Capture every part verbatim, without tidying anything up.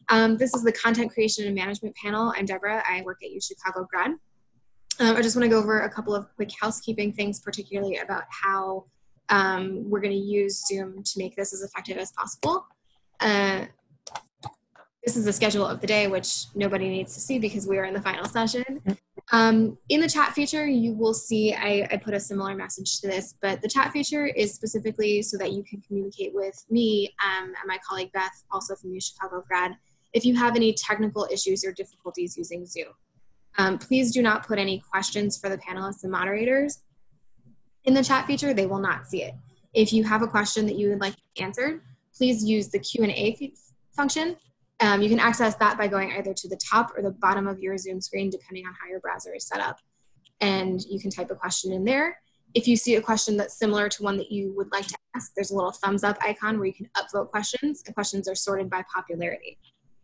Um, this is the Content Creation and Management panel. I'm Deborah. I work at U Chicago Grad. Um, I just want to go over a couple of quick housekeeping things, particularly about how um, we're going to use Zoom to make this as effective as possible. Uh, this is the schedule of the day, which nobody needs to see because we are in the final session. Um, in the chat feature, you will see, I, I put a similar message to this, but the chat feature is specifically so that you can communicate with me um, and my colleague Beth, also from U Chicago Grad, if you have any technical issues or difficulties using Zoom. Um, please do not put any questions for the panelists and moderators in the chat feature. They will not see it. If you have a question that you would like answered, please use the Q and A function. Um, you can access that by going either to the top or the bottom of your Zoom screen, depending on how your browser is set up. And you can type a question in there. If you see a question that's similar to one that you would like to ask, there's a little thumbs up icon where you can upvote questions, and questions are sorted by popularity.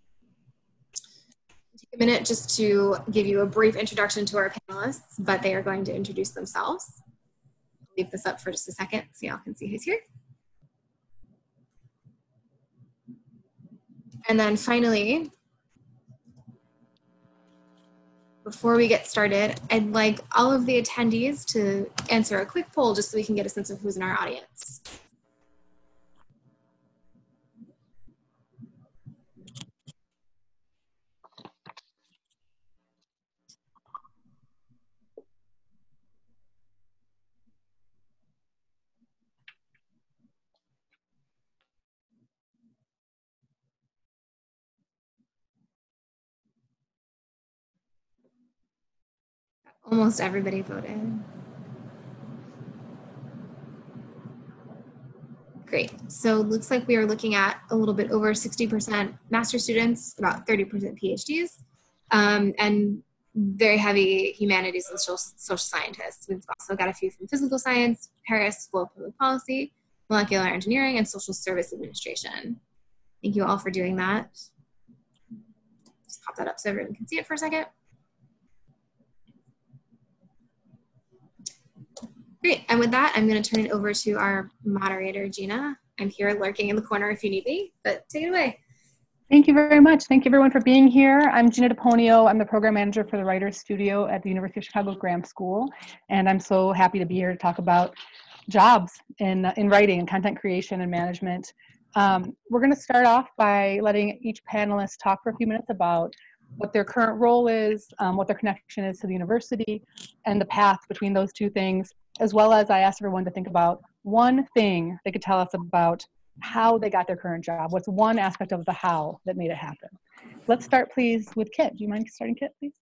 Take a minute just to give you a brief introduction to our panelists, but they are going to introduce themselves. I'll leave this up for just a second so y'all can see who's here. And then finally, before we get started, I'd like all of the attendees to answer a quick poll just so we can get a sense of who's in our audience. Almost everybody voted. Great. So it looks like we are looking at a little bit over sixty percent master students, about thirty percent PhDs, um, and very heavy humanities and social, social scientists. We've also got a few from physical science, Paris School of Public Policy, molecular engineering, and social service administration. Thank you all for doing that. Just pop that up so everyone can see it for a second. Great, and with that, I'm going to turn it over to our moderator, Gina. I'm here lurking in the corner if you need me, but take it away. Thank you very much. Thank you everyone for being here. I'm Gina DePonio. I'm the program manager for the Writers Studio at the University of Chicago Graham School, and I'm so happy to be here to talk about jobs in, in writing and content creation and management. Um, we're going to start off by letting each panelist talk for a few minutes about what their current role is, um, what their connection is to the university, and the path between those two things, as well as I asked everyone to think about one thing they could tell us about how they got their current job. What's one aspect of the how that made it happen? Let's start, please, with Kit. Do you mind starting, Kit, please?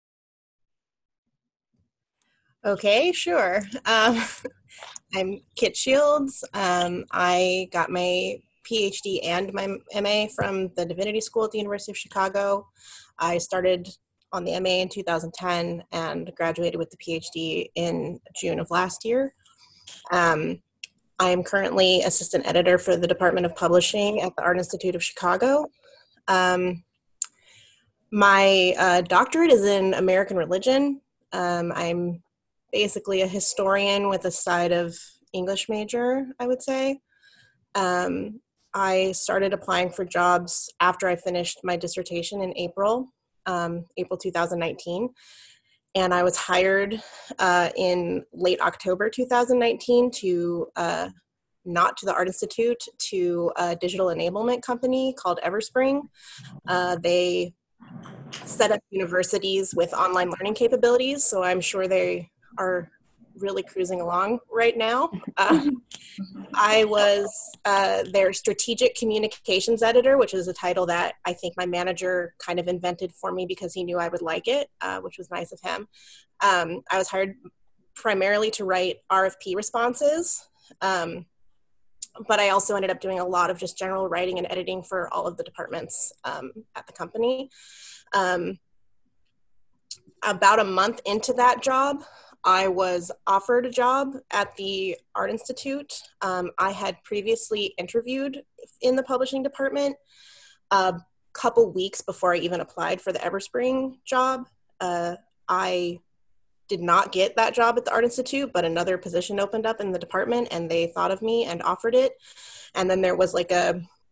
Okay, sure. Um, I'm Kit Shields. Um, I got my PhD and my M A from the Divinity School at the University of Chicago. I started on the M A in two thousand ten and graduated with the PhD in June of last year. Um, I am currently assistant editor for the Department of Publishing at the Art Institute of Chicago. Um, my uh, doctorate is in American religion. Um, I'm basically a historian with a side of English major, I would say. Um, I started applying for jobs after I finished my dissertation in April, um, April two thousand nineteen. And I was hired uh, in late October two thousand nineteen to, uh, not to the Art Institute, to a digital enablement company called Everspring. Uh, they set up universities with online learning capabilities, so I'm sure they are really cruising along right now. Uh, I was uh, their strategic communications editor, which is a title that I think my manager kind of invented for me because he knew I would like it, uh, which was nice of him. Um, I was hired primarily to write R F P responses, um, but I also ended up doing a lot of just general writing and editing for all of the departments um, at the company. Um, about a month into that job, I was offered a job at the Art Institute. Um, I had previously interviewed in the publishing department a couple weeks before I even applied for the Everspring job. Uh, I did not get that job at the Art Institute, but another position opened up in the department and they thought of me and offered it. And then there was like a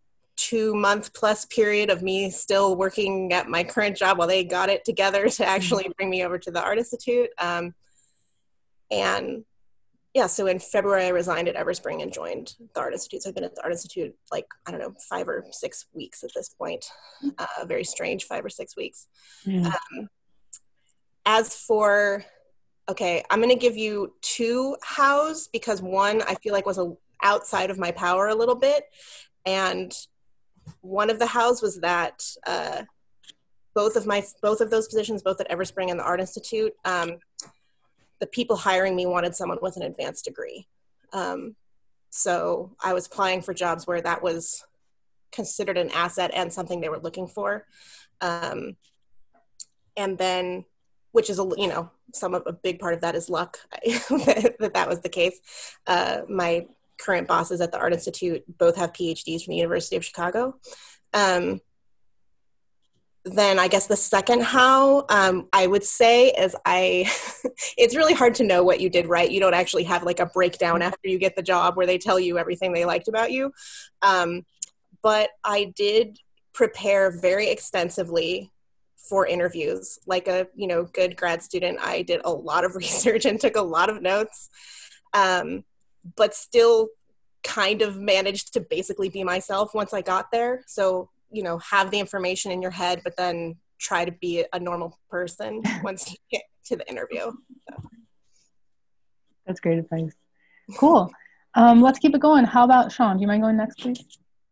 two month plus period of me still working at my current job while they got it together to actually bring me over to the Art Institute. Um, and yeah, so in February I resigned at Everspring and joined the Art Institute. So I've been at the Art Institute like, I don't know, five or six weeks at this point. Uh, very strange, five or six weeks. Mm. Um, as for, okay, I'm going to give you two hows because one I feel like was a, outside of my power a little bit. And one of the hows was that uh, both of my, both of those positions, both at Everspring and the Art Institute, um, the people hiring me wanted someone with an advanced degree. Um, so I was applying for jobs where that was considered an asset and something they were looking for. Um, and then, which is, a you know, some of a big part of that is luck that, that that was the case. Uh, my current bosses at the Art Institute both have PhDs from the University of Chicago. Um, then I guess the second how um, I would say is I, it's really hard to know what you did right. You don't actually have like a breakdown after you get the job where they tell you everything they liked about you. Um, but I did prepare very extensively for interviews. Like a, you know, good grad student, I did a lot of research and took a lot of notes, um, but still kind of managed to basically be myself once I got there. So, you know, have the information in your head, but then try to be a normal person once you get to the interview. So. That's great advice. Cool. Um, let's keep it going. How about Sean? Do you mind going next, please?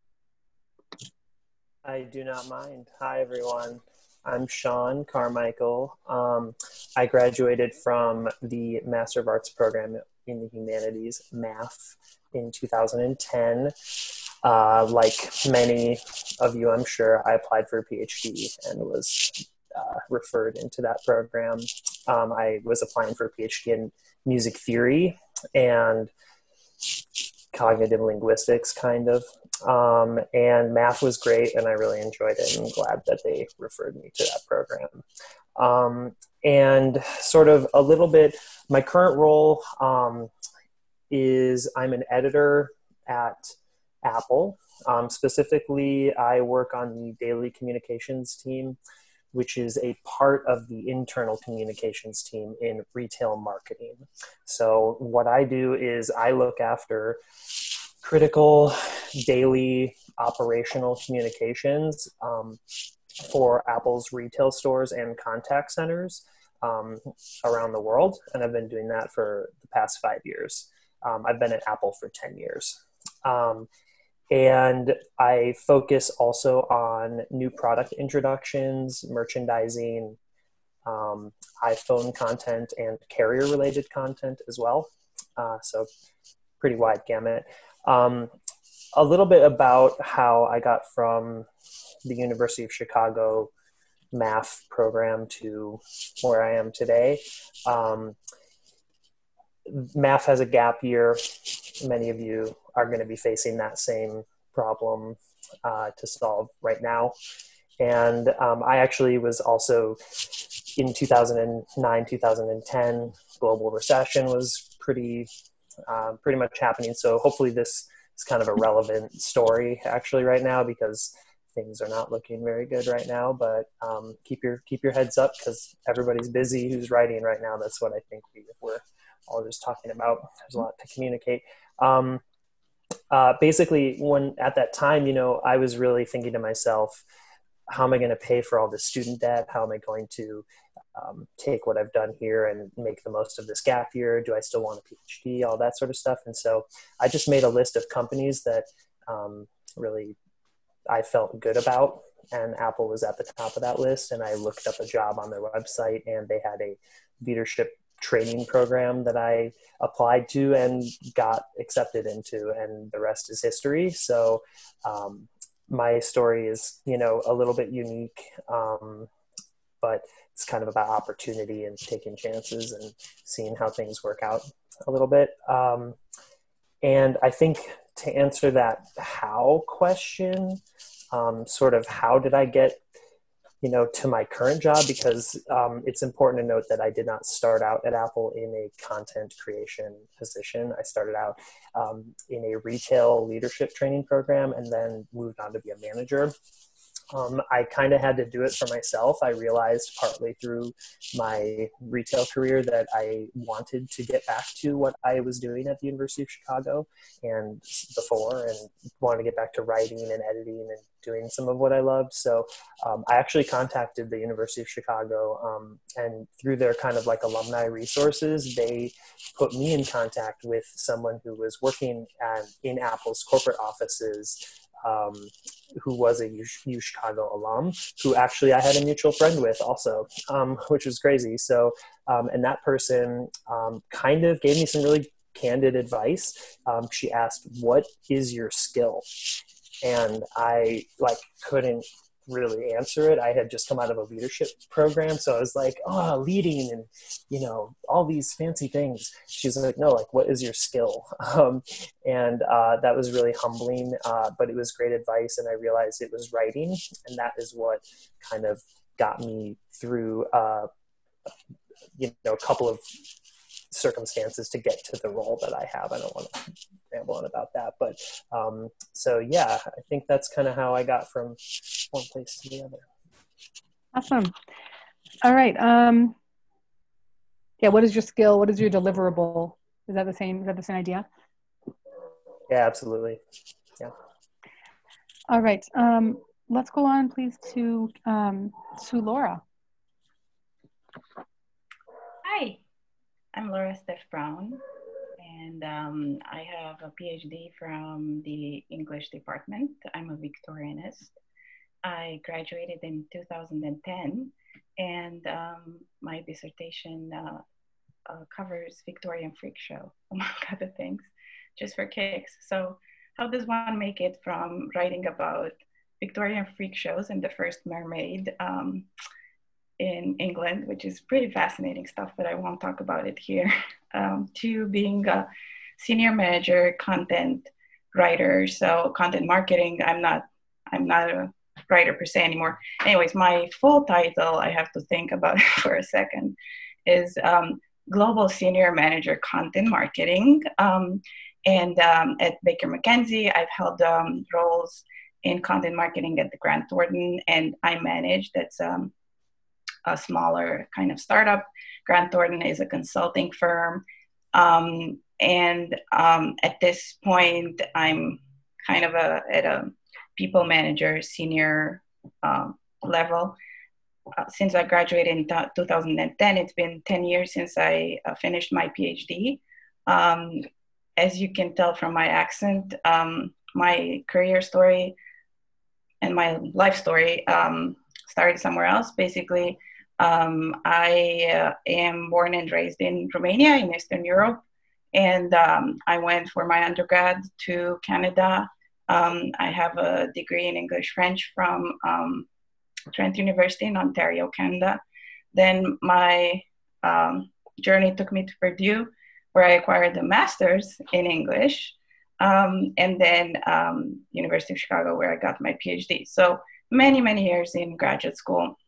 I do not mind. Hi, everyone. I'm Sean Carmichael. Um, I graduated from the Master of Arts program in the Humanities, M A F, in two thousand ten. Uh, like many of you, I'm sure, I applied for a PhD and was uh, referred into that program. Um, I was applying for a PhD in music theory and cognitive linguistics, kind of. Um, and math was great, and I really enjoyed it, and I'm glad that they referred me to that program. Um, and sort of a little bit, my current role um, is I'm an editor at Apple. Um, specifically, I work on the daily communications team, which is a part of the internal communications team in retail marketing. So what I do is I look after critical daily operational communications um, for Apple's retail stores and contact centers um, around the world. And I've been doing that for the past five years. Um, I've been at Apple for ten years. Um, and I focus also on new product introductions, merchandising, um, iPhone content, and carrier-related content as well. Uh, so pretty wide gamut. Um, a little bit about how I got from the University of Chicago M A F program to where I am today. Um, M A F has a gap year. Many of you are going to be facing that same problem uh, to solve right now. And um, I actually was also in two thousand nine, two thousand ten, global recession was pretty, uh, pretty much happening. So hopefully this is kind of a relevant story actually right now, because things are not looking very good right now, but um, keep your, keep your heads up, because everybody's busy who's writing right now. That's what I think we were all just talking about. There's a lot to communicate. Um, uh, basically when at that time, you know, I was really thinking to myself, how am I going to pay for all this student debt? How am I going to um, take what I've done here and make the most of this gap year? Do I still want a PhD? All that sort of stuff. And so I just made a list of companies that um, really I felt good about, and Apple was at the top of that list. And I looked up a job on their website, and they had a leadership training program that I applied to and got accepted into, and the rest is history. So um, my story is, you know, a little bit unique, um, but it's kind of about opportunity and taking chances and seeing how things work out a little bit. Um, and I think to answer that how question, um, sort of how did I get you know, to my current job, because um, it's important to note that I did not start out at Apple in a content creation position. I started out um, in a retail leadership training program and then moved on to be a manager. Um, I kind of had to do it for myself. I realized partly through my retail career that I wanted to get back to what I was doing at the University of Chicago and before, and wanted to get back to writing and editing and doing some of what I loved. So um, I actually contacted the University of Chicago, um, and through their kind of like alumni resources, they put me in contact with someone who was working at, in Apple's corporate offices, um, who was a U, U Chicago alum, who actually I had a mutual friend with also, um, which was crazy. So, um, and that person um, kind of gave me some really candid advice. Um, she asked, "What is your skill?" And I like couldn't really answer it. I had just come out of a leadership program. So I was like, oh, leading and, you know, all these fancy things. She's like, no, like, what is your skill? Um, and uh, that was really humbling, uh, but it was great advice. And I realized it was writing. And that is what kind of got me through, uh, you know, a couple of circumstances to get to the role that I have. I don't want to ramble on about that, but um, so yeah, I think that's kind of how I got from one place to the other. Awesome. All right. Um, yeah. What is your skill? What is your deliverable? Is that the same? Is that the same idea? Yeah, absolutely. Yeah. All right. Um, let's go on, please, to um, to Laura. Hi. I'm Laura Steph Brown, and um, I have a PhD from the English department. I'm a Victorianist. I graduated in two thousand ten, and um, my dissertation uh, uh, covers Victorian freak show, among other things, just for kicks. So how does one make it from writing about Victorian freak shows and the first mermaid um, in England, which is pretty fascinating stuff, but I won't talk about it here, um, to being a senior manager, content writer, so content marketing. I'm not, I'm not a writer per se anymore. Anyways, my full title, I have to think about it for a second, is um, Global Senior Manager Content Marketing. Um, and um, at Baker McKenzie, I've held um, roles in content marketing at the Grant Thornton, and I manage, that's um, a smaller kind of startup. Grant Thornton is a consulting firm. Um, and um, at this point, I'm kind of a, at a people manager, senior um, level. Uh, since I graduated in t- two thousand ten, it's been ten years since I uh, finished my PhD. Um, as you can tell from my accent, um, my career story and my life story um, started somewhere else. Basically, Um, I uh, am born and raised in Romania in Eastern Europe, and um, I went for my undergrad to Canada. Um, I have a degree in English French from um, Trent University in Ontario, Canada. Then my um, journey took me to Purdue, where I acquired a master's in English, um, and then um, University of Chicago, where I got my PhD. So many, many years in graduate school.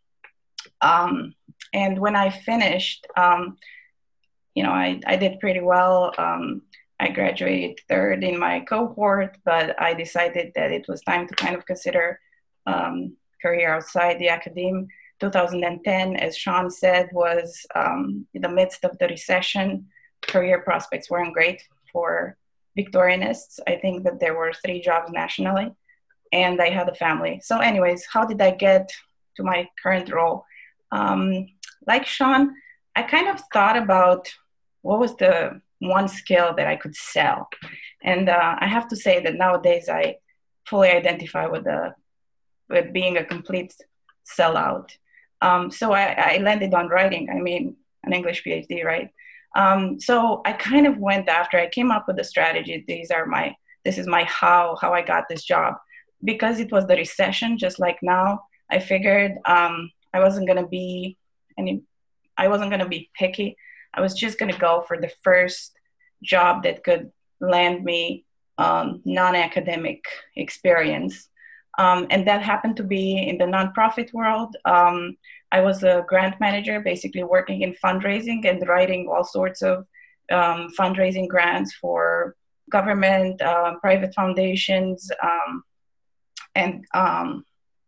Um, and when I finished, um, you know, I, I did pretty well. Um, I graduated third in my cohort, but I decided that it was time to kind of consider um, career outside the academe. two thousand ten, as Sean said, was um, in the midst of the recession. Career prospects weren't great for Victorianists. I think that there were three jobs nationally, and I had a family. So anyways, how did I get to my current role? Um, like Sean, I kind of thought about what was the one skill that I could sell. And uh, I have to say that nowadays I fully identify with the with being a complete sellout. Um, so I, I landed on writing. I mean, an English PhD, right? Um, so I kind of went after. I came up with a strategy. These are my. This is my how how I got this job, because it was the recession, just like now. I figured. Um, I wasn't going to be any, I wasn't going to be picky. I was just going to go for the first job that could land me um, non-academic experience. Um, and that happened to be in the nonprofit world. Um, I was a grant manager, basically working in fundraising and writing all sorts of um, fundraising grants for government, uh, private foundations, um, and um,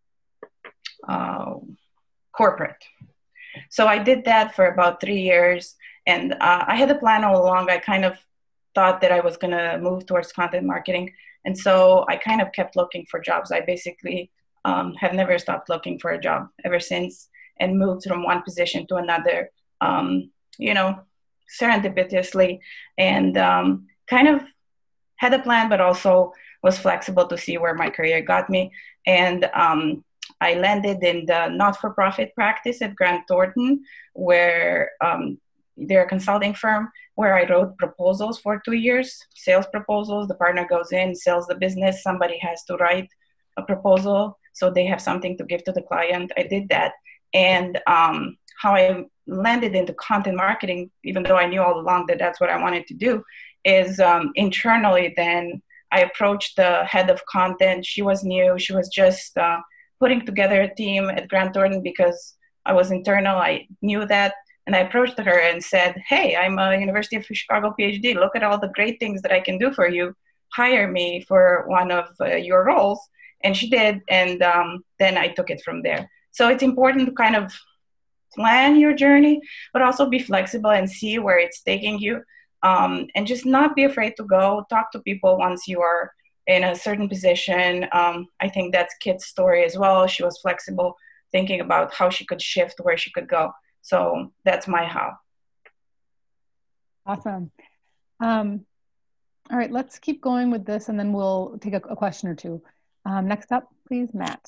uh, corporate. So I did that for about three years. And uh, I had a plan all along. I kind of thought that I was going to move towards content marketing. And so I kind of kept looking for jobs. I basically um, have never stopped looking for a job ever since, and moved from one position to another, um, you know, serendipitously, and um, kind of had a plan, but also was flexible to see where my career got me. And um, I landed in the not-for-profit practice at Grant Thornton, where um, they're a consulting firm, where I wrote proposals for two years, sales proposals. The partner goes in, sells the business. Somebody has to write a proposal so they have something to give to the client. I did that. And um, how I landed into content marketing, even though I knew all along that that's what I wanted to do, is um, internally then I approached the head of content. She was new. She was just uh, putting together a team at Grant Thornton because I was internal. I knew that. And I approached her and said, hey, I'm a University of Chicago PhD. Look at all the great things that I can do for you. Hire me for one of uh, your roles. And she did. And um, then I took it from there. So it's important to kind of plan your journey, but also be flexible and see where it's taking you. Um, and just not be afraid to go talk to people once you are in a certain position. Um, I think that's Kit's story as well. She was flexible, thinking about how she could shift, where she could go. So that's my how. Awesome. Um, all right, let's keep going with this, and then we'll take a, a question or two. Um, next up, please, Matt.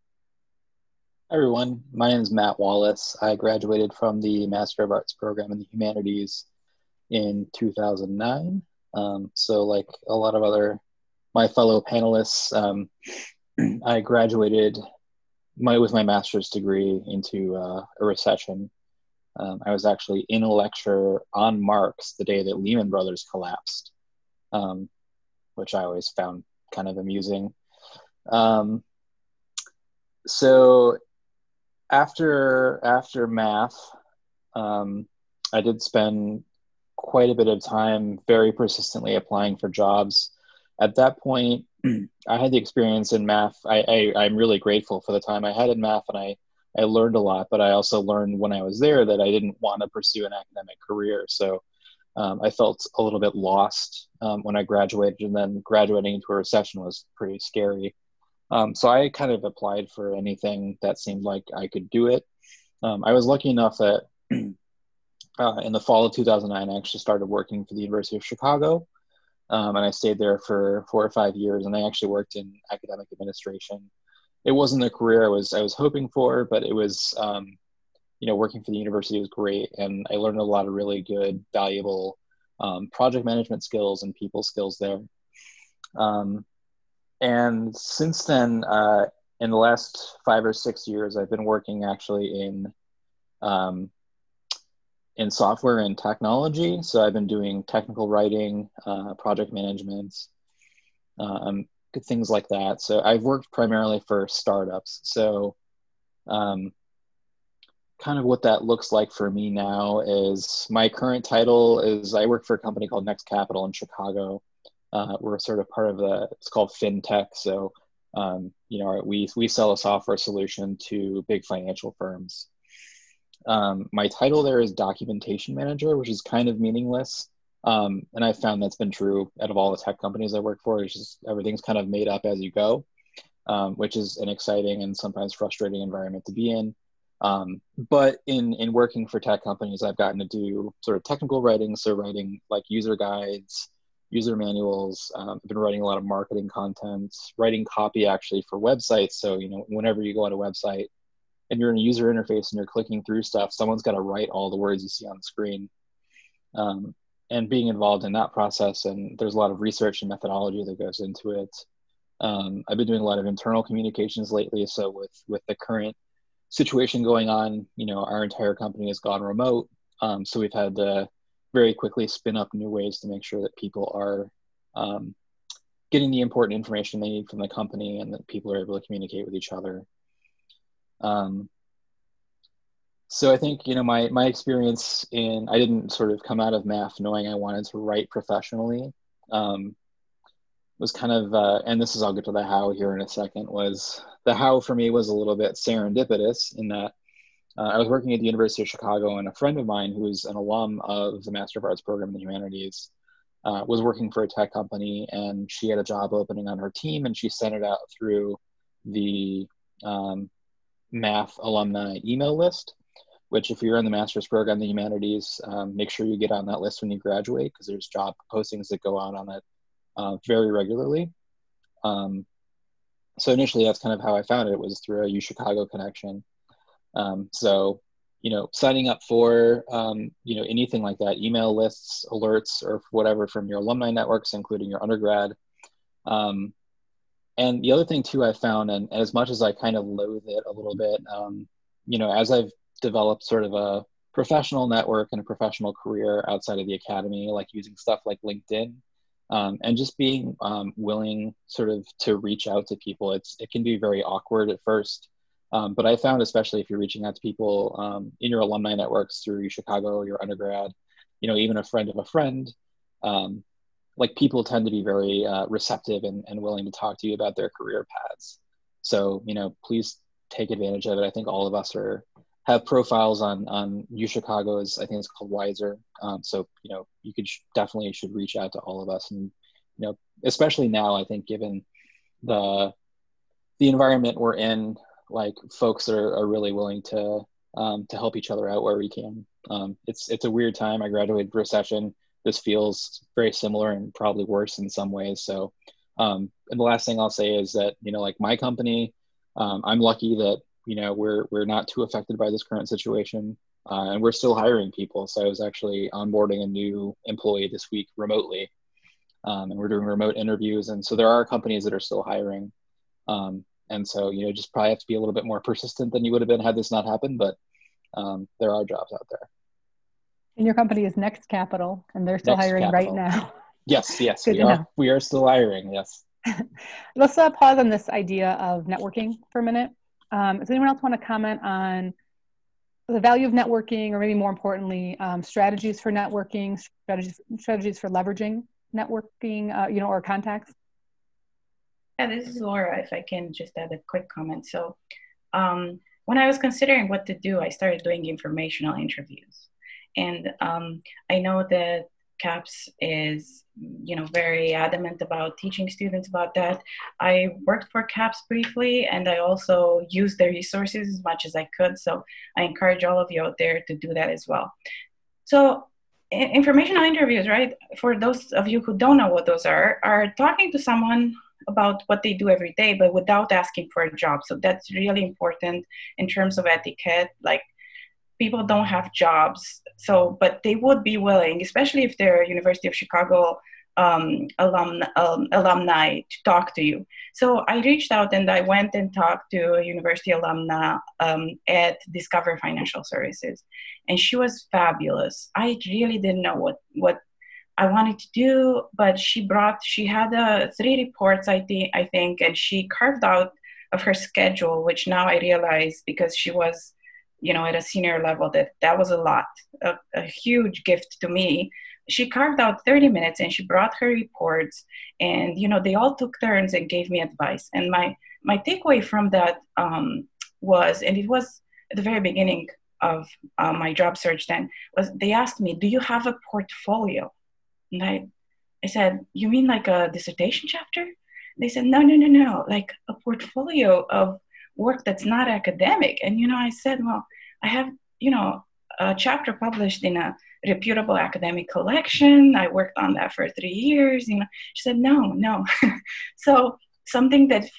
Hi, everyone. My name is Matt Wallace. I graduated from the Master of Arts program in the Humanities in two thousand nine. Um, so like a lot of other, my fellow panelists, um, I graduated my, with my master's degree into uh, a recession. Um, I was actually in a lecture on Marx the day that Lehman Brothers collapsed, um, which I always found kind of amusing. Um, so after, after math, um, I did spend quite a bit of time very persistently applying for jobs. At that point, I had the experience in math. I, I, I'm really grateful for the time I had in math, and I, I learned a lot, but I also learned when I was there that I didn't want to pursue an academic career. So um, I felt a little bit lost um, when I graduated, and then graduating into a recession was pretty scary. Um, so I kind of applied for anything that seemed like I could do it. Um, I was lucky enough that uh, in the fall of two thousand nine, I actually started working for the University of Chicago. Um, and I stayed there for four or five years, and I actually worked in academic administration. It wasn't the career I was I was hoping for, but it was, um, you know, working for the university was great, and I learned a lot of really good, valuable um, project management skills and people skills there. Um, and since then, uh, in the last five or six years, I've been working actually in um, in software and technology. So I've been doing technical writing, uh, project management, um, things like that. So I've worked primarily for startups. So um, kind of what that looks like for me now is my current title is I work for a company called Next Capital in Chicago. Uh, we're sort of part of the, it's called FinTech. So, um, you know, we, we sell a software solution to big financial firms. Um, my title there is documentation manager, which is kind of meaningless. Um, and I found that's been true out of all the tech companies I work for. It's just everything's kind of made up as you go, um, which is an exciting and sometimes frustrating environment to be in. Um, but in, in working for tech companies, I've gotten to do sort of technical writing. So writing like user guides, user manuals. Um, I've been writing a lot of marketing content, writing copy actually for websites. So, you know, whenever you go on a website, and you're in a user interface and you're clicking through stuff, someone's got to write all the words you see on the screen. Um, and being involved in that process, and there's a lot of research and methodology that goes into it. Um, I've been doing a lot of internal communications lately. So with, with the current situation going on, you know, our entire company has gone remote. Um, so we've had to very quickly spin up new ways to make sure that people are um, getting the important information they need from the company, and that people are able to communicate with each other. Um, so I think, you know, my, my experience in, I didn't sort of come out of M A F knowing I wanted to write professionally. Um, was kind of, uh, and this is, I'll get to the how here in a second, was the how for me was a little bit serendipitous in that uh, I was working at the University of Chicago, and a friend of mine who's an alum of the Master of Arts program in the humanities uh, was working for a tech company, and she had a job opening on her team, and she sent it out through the um, M A F alumni email list, which if you're in the master's program in the humanities, um, make sure you get on that list when you graduate, because there's job postings that go out on it uh, very regularly. Um, so initially that's kind of how I found it, it was through a UChicago connection. Um, so, you know, signing up for, um, you know, anything like that, email lists, alerts, or whatever from your alumni networks, including your undergrad. Um, and the other thing too, I found, and as much as I kind of loathe it a little bit, um, you know, as I've developed sort of a professional network and a professional career outside of the academy, like using stuff like LinkedIn, um, and just being um, willing sort of to reach out to people. It's, it can be very awkward at first. Um, but I found, especially if you're reaching out to people um, in your alumni networks through Chicago, your undergrad, you know, even a friend of a friend, um, like people tend to be very uh, receptive and, and willing to talk to you about their career paths. So, you know, please take advantage of it. I think all of us are have profiles on on UChicago's, I think it's called Wiser. Um, so, you know, you could sh- definitely should reach out to all of us. And, you know, especially now, I think given the the environment we're in, like folks are, are really willing to um, to help each other out where we can. Um, it's it's a weird time. I graduated recession. This feels very similar and probably worse in some ways. So, um, and the last thing I'll say is that, you know, like my company, um, I'm lucky that, you know, we're we're not too affected by this current situation, uh, and we're still hiring people. So I was actually onboarding a new employee this week remotely, um, and we're doing remote interviews. And so there are companies that are still hiring. Um, And so, you know, just probably have to be a little bit more persistent than you would have been had this not happened, but um, there are jobs out there. And your company is Next Capital, and they're still Next hiring Capital. right now. Yes, yes, Good we to are. know. We are still hiring, yes. Let's uh, pause on this idea of networking for a minute. Um, does anyone else want to comment on the value of networking, or maybe more importantly, um, strategies for networking, strategies, strategies for leveraging networking, uh, you know, or contacts? Yeah, this is Laura, if I can just add a quick comment. So um, when I was considering what to do, I started doing informational interviews. And um, I know that CAPS is, you know, very adamant about teaching students about that. I worked for CAPS briefly, and I also used their resources as much as I could. So I encourage all of you out there to do that as well. So informational interviews, right? For those of you who don't know what those are, are talking to someone about what they do every day, but without asking for a job. So that's really important in terms of etiquette. Like, people don't have jobs, so but they would be willing, especially if they're University of Chicago um, alum, um, alumni, to talk to you. So I reached out and I went and talked to a university alumna um, at Discover Financial Services, and she was fabulous. I really didn't know what what I wanted to do, but she brought, she had uh, three reports, I think, I think, and she carved out of her schedule, which now I realize, because she was, you know, at a senior level, that that was a lot, a, a huge gift to me. She carved out thirty minutes and she brought her reports, and, you know, they all took turns and gave me advice. And my, my takeaway from that um, was, and it was at the very beginning of uh, my job search then, was they asked me, do you have a portfolio? And I, I said, you mean like a dissertation chapter? They said, no, no, no, no, like a portfolio of work that's not academic. And, you know, I said, well, I have, you know, a chapter published in a reputable academic collection. I worked on that for three years. You know, she said, no, no. So something that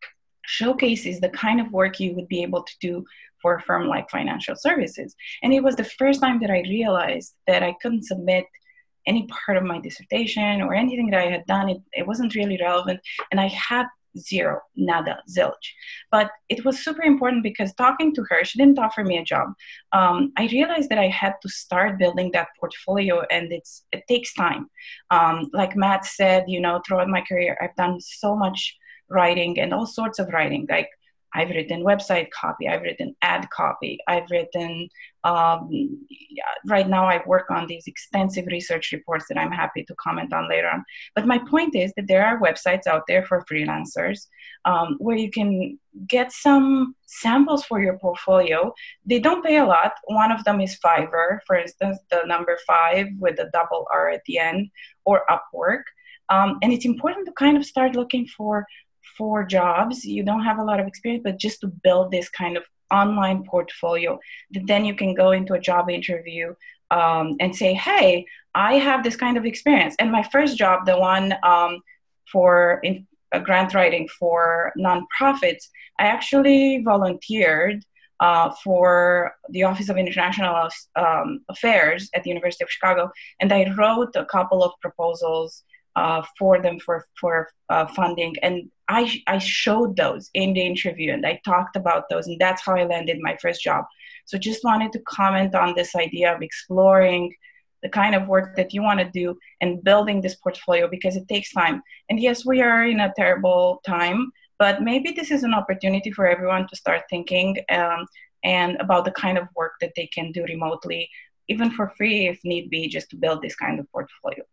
showcases the kind of work you would be able to do for a firm like Financial Services. And it was the first time that I realized that I couldn't submit any part of my dissertation or anything that I had done. It, it wasn't really relevant. And I had zero, nada, zilch. But it was super important because talking to her, she didn't offer me a job. Um, I realized that I had to start building that portfolio, and it's it takes time. Um, like Matt said, you know, throughout my career, I've done so much writing and all sorts of writing. Like I've written website copy, I've written ad copy, I've written, um, yeah, right now I work on these extensive research reports that I'm happy to comment on later on. But my point is that there are websites out there for freelancers um, where you can get some samples for your portfolio. They don't pay a lot. One of them is Fiverr, for instance, the number five with a double R at the end, or Upwork. Um, and it's important to kind of start looking for for jobs. You don't have a lot of experience, but just to build this kind of online portfolio that then you can go into a job interview um, and say, hey, I have this kind of experience. And my first job, the one um, for in, uh, grant writing for nonprofits, I actually volunteered uh, for the Office of International um, Affairs at the University of Chicago. And I wrote a couple of proposals Uh, for them for for uh, funding, and I I showed those in the interview, and I talked about those, and that's how I landed my first job. So just wanted to comment on this idea of exploring the kind of work that you want to do and building this portfolio, because it takes time. And yes, we are in a terrible time, but maybe this is an opportunity for everyone to start thinking um, and about the kind of work that they can do remotely, even for free if need be, just to build this kind of portfolio.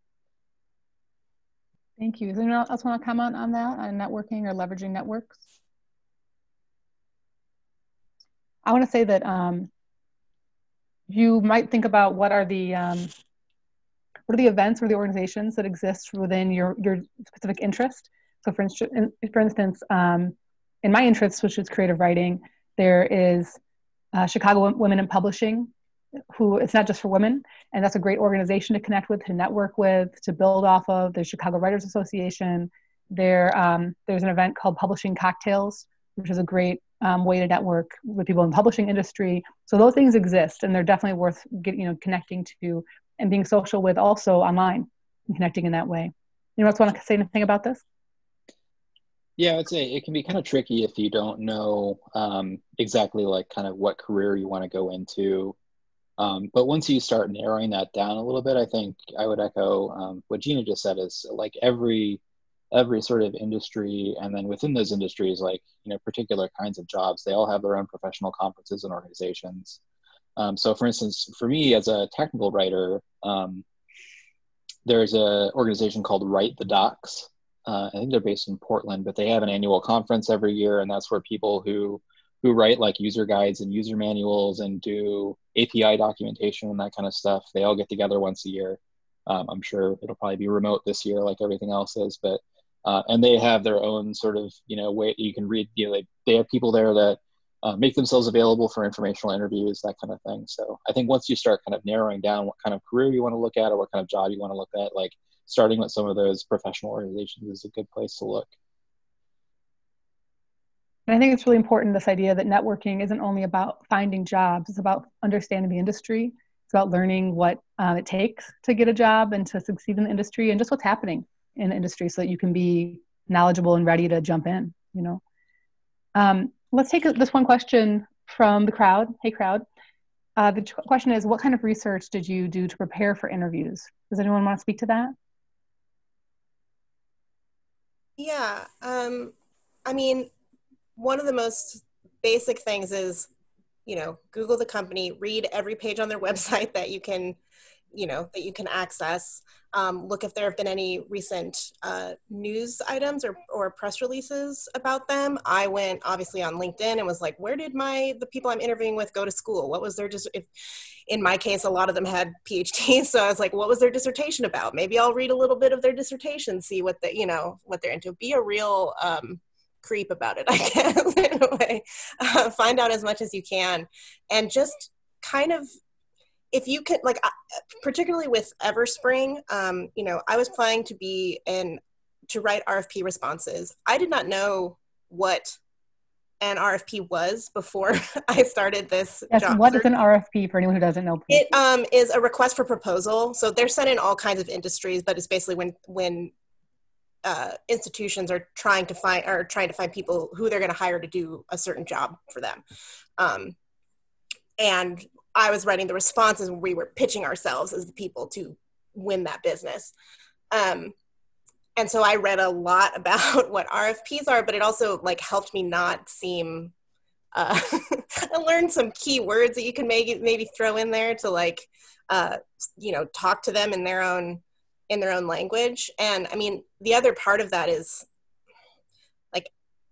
Thank you. Does anyone else want to comment on that, on networking or leveraging networks? I want to say that um, you might think about what are the um, what are the events or the organizations that exist within your your specific interest. So, for instance, for instance, um, in my interest, which is creative writing, there is uh, Chicago Women in Publishing, who it's not just for women, and that's a great organization to connect with, to network with, to build off of. There's Chicago Writers Association. There, um, there's an event called Publishing Cocktails, which is a great um, way to network with people in the publishing industry. So those things exist, and they're definitely worth get, you know, connecting to and being social with also online and connecting in that way. Anyone else want to say anything about this? Yeah, I'd say it can be kind of tricky if you don't know um, exactly like kind of what career you want to go into. Um, but once you start narrowing that down a little bit, I think I would echo um, what Gina just said, is like every every sort of industry, and then within those industries, like, you know, particular kinds of jobs, they all have their own professional conferences and organizations. Um, so for instance, for me as a technical writer, um, there's a organization called Write the Docs. Uh, I think they're based in Portland, but they have an annual conference every year, and that's where people who who write like user guides and user manuals and do A P I documentation and that kind of stuff, they all get together once a year. Um, I'm sure it'll probably be remote this year like everything else is, but uh, and they have their own sort of, you know, way you can read, you know, they, they have people there that uh, make themselves available for informational interviews, that kind of thing. So I think once you start kind of narrowing down what kind of career you want to look at or what kind of job you want to look at, like starting with some of those professional organizations is a good place to look. And I think it's really important, this idea that networking isn't only about finding jobs, it's about understanding the industry. It's about learning what uh, it takes to get a job and to succeed in the industry, and just what's happening in the industry, so that you can be knowledgeable and ready to jump in, you know. Um, let's take this one question from the crowd. Hey, crowd. Uh, the question is, what kind of research did you do to prepare for interviews? Does anyone want to speak to that? Yeah, um, I mean, one of the most basic things is, you know, Google the company, read every page on their website that you can, you know, that you can access. Um, look if there have been any recent uh, news items or, or press releases about them. I went obviously on LinkedIn and was like, where did my, the people I'm interviewing with go to school? What was their, dis- if, in my case, a lot of them had PhDs. So I was like, what was their dissertation about? Maybe I'll read a little bit of their dissertation, see what the, you know, what they're into. Be a real, um, creep about it, I guess, in a way. Uh, find out as much as you can, and just kind of, if you can, like, particularly with Everspring, um, you know, I was planning to be in, to write R F P responses. I did not know what an R F P was before I started this yes, job what search. is an R F P for anyone who doesn't know? Please. It um, is a request for proposal. So they're sent in all kinds of industries, but it's basically when, when uh, institutions are trying to find are trying to find people who they're going to hire to do a certain job for them. Um, and I was writing the responses when we were pitching ourselves as the people to win that business. Um, and so I read a lot about what R F Ps are, but it also like helped me not seem, uh, I learned some key words that you can maybe, maybe throw in there to like, uh, you know, talk to them in their own, in their own language. And I mean, the other part of that is like,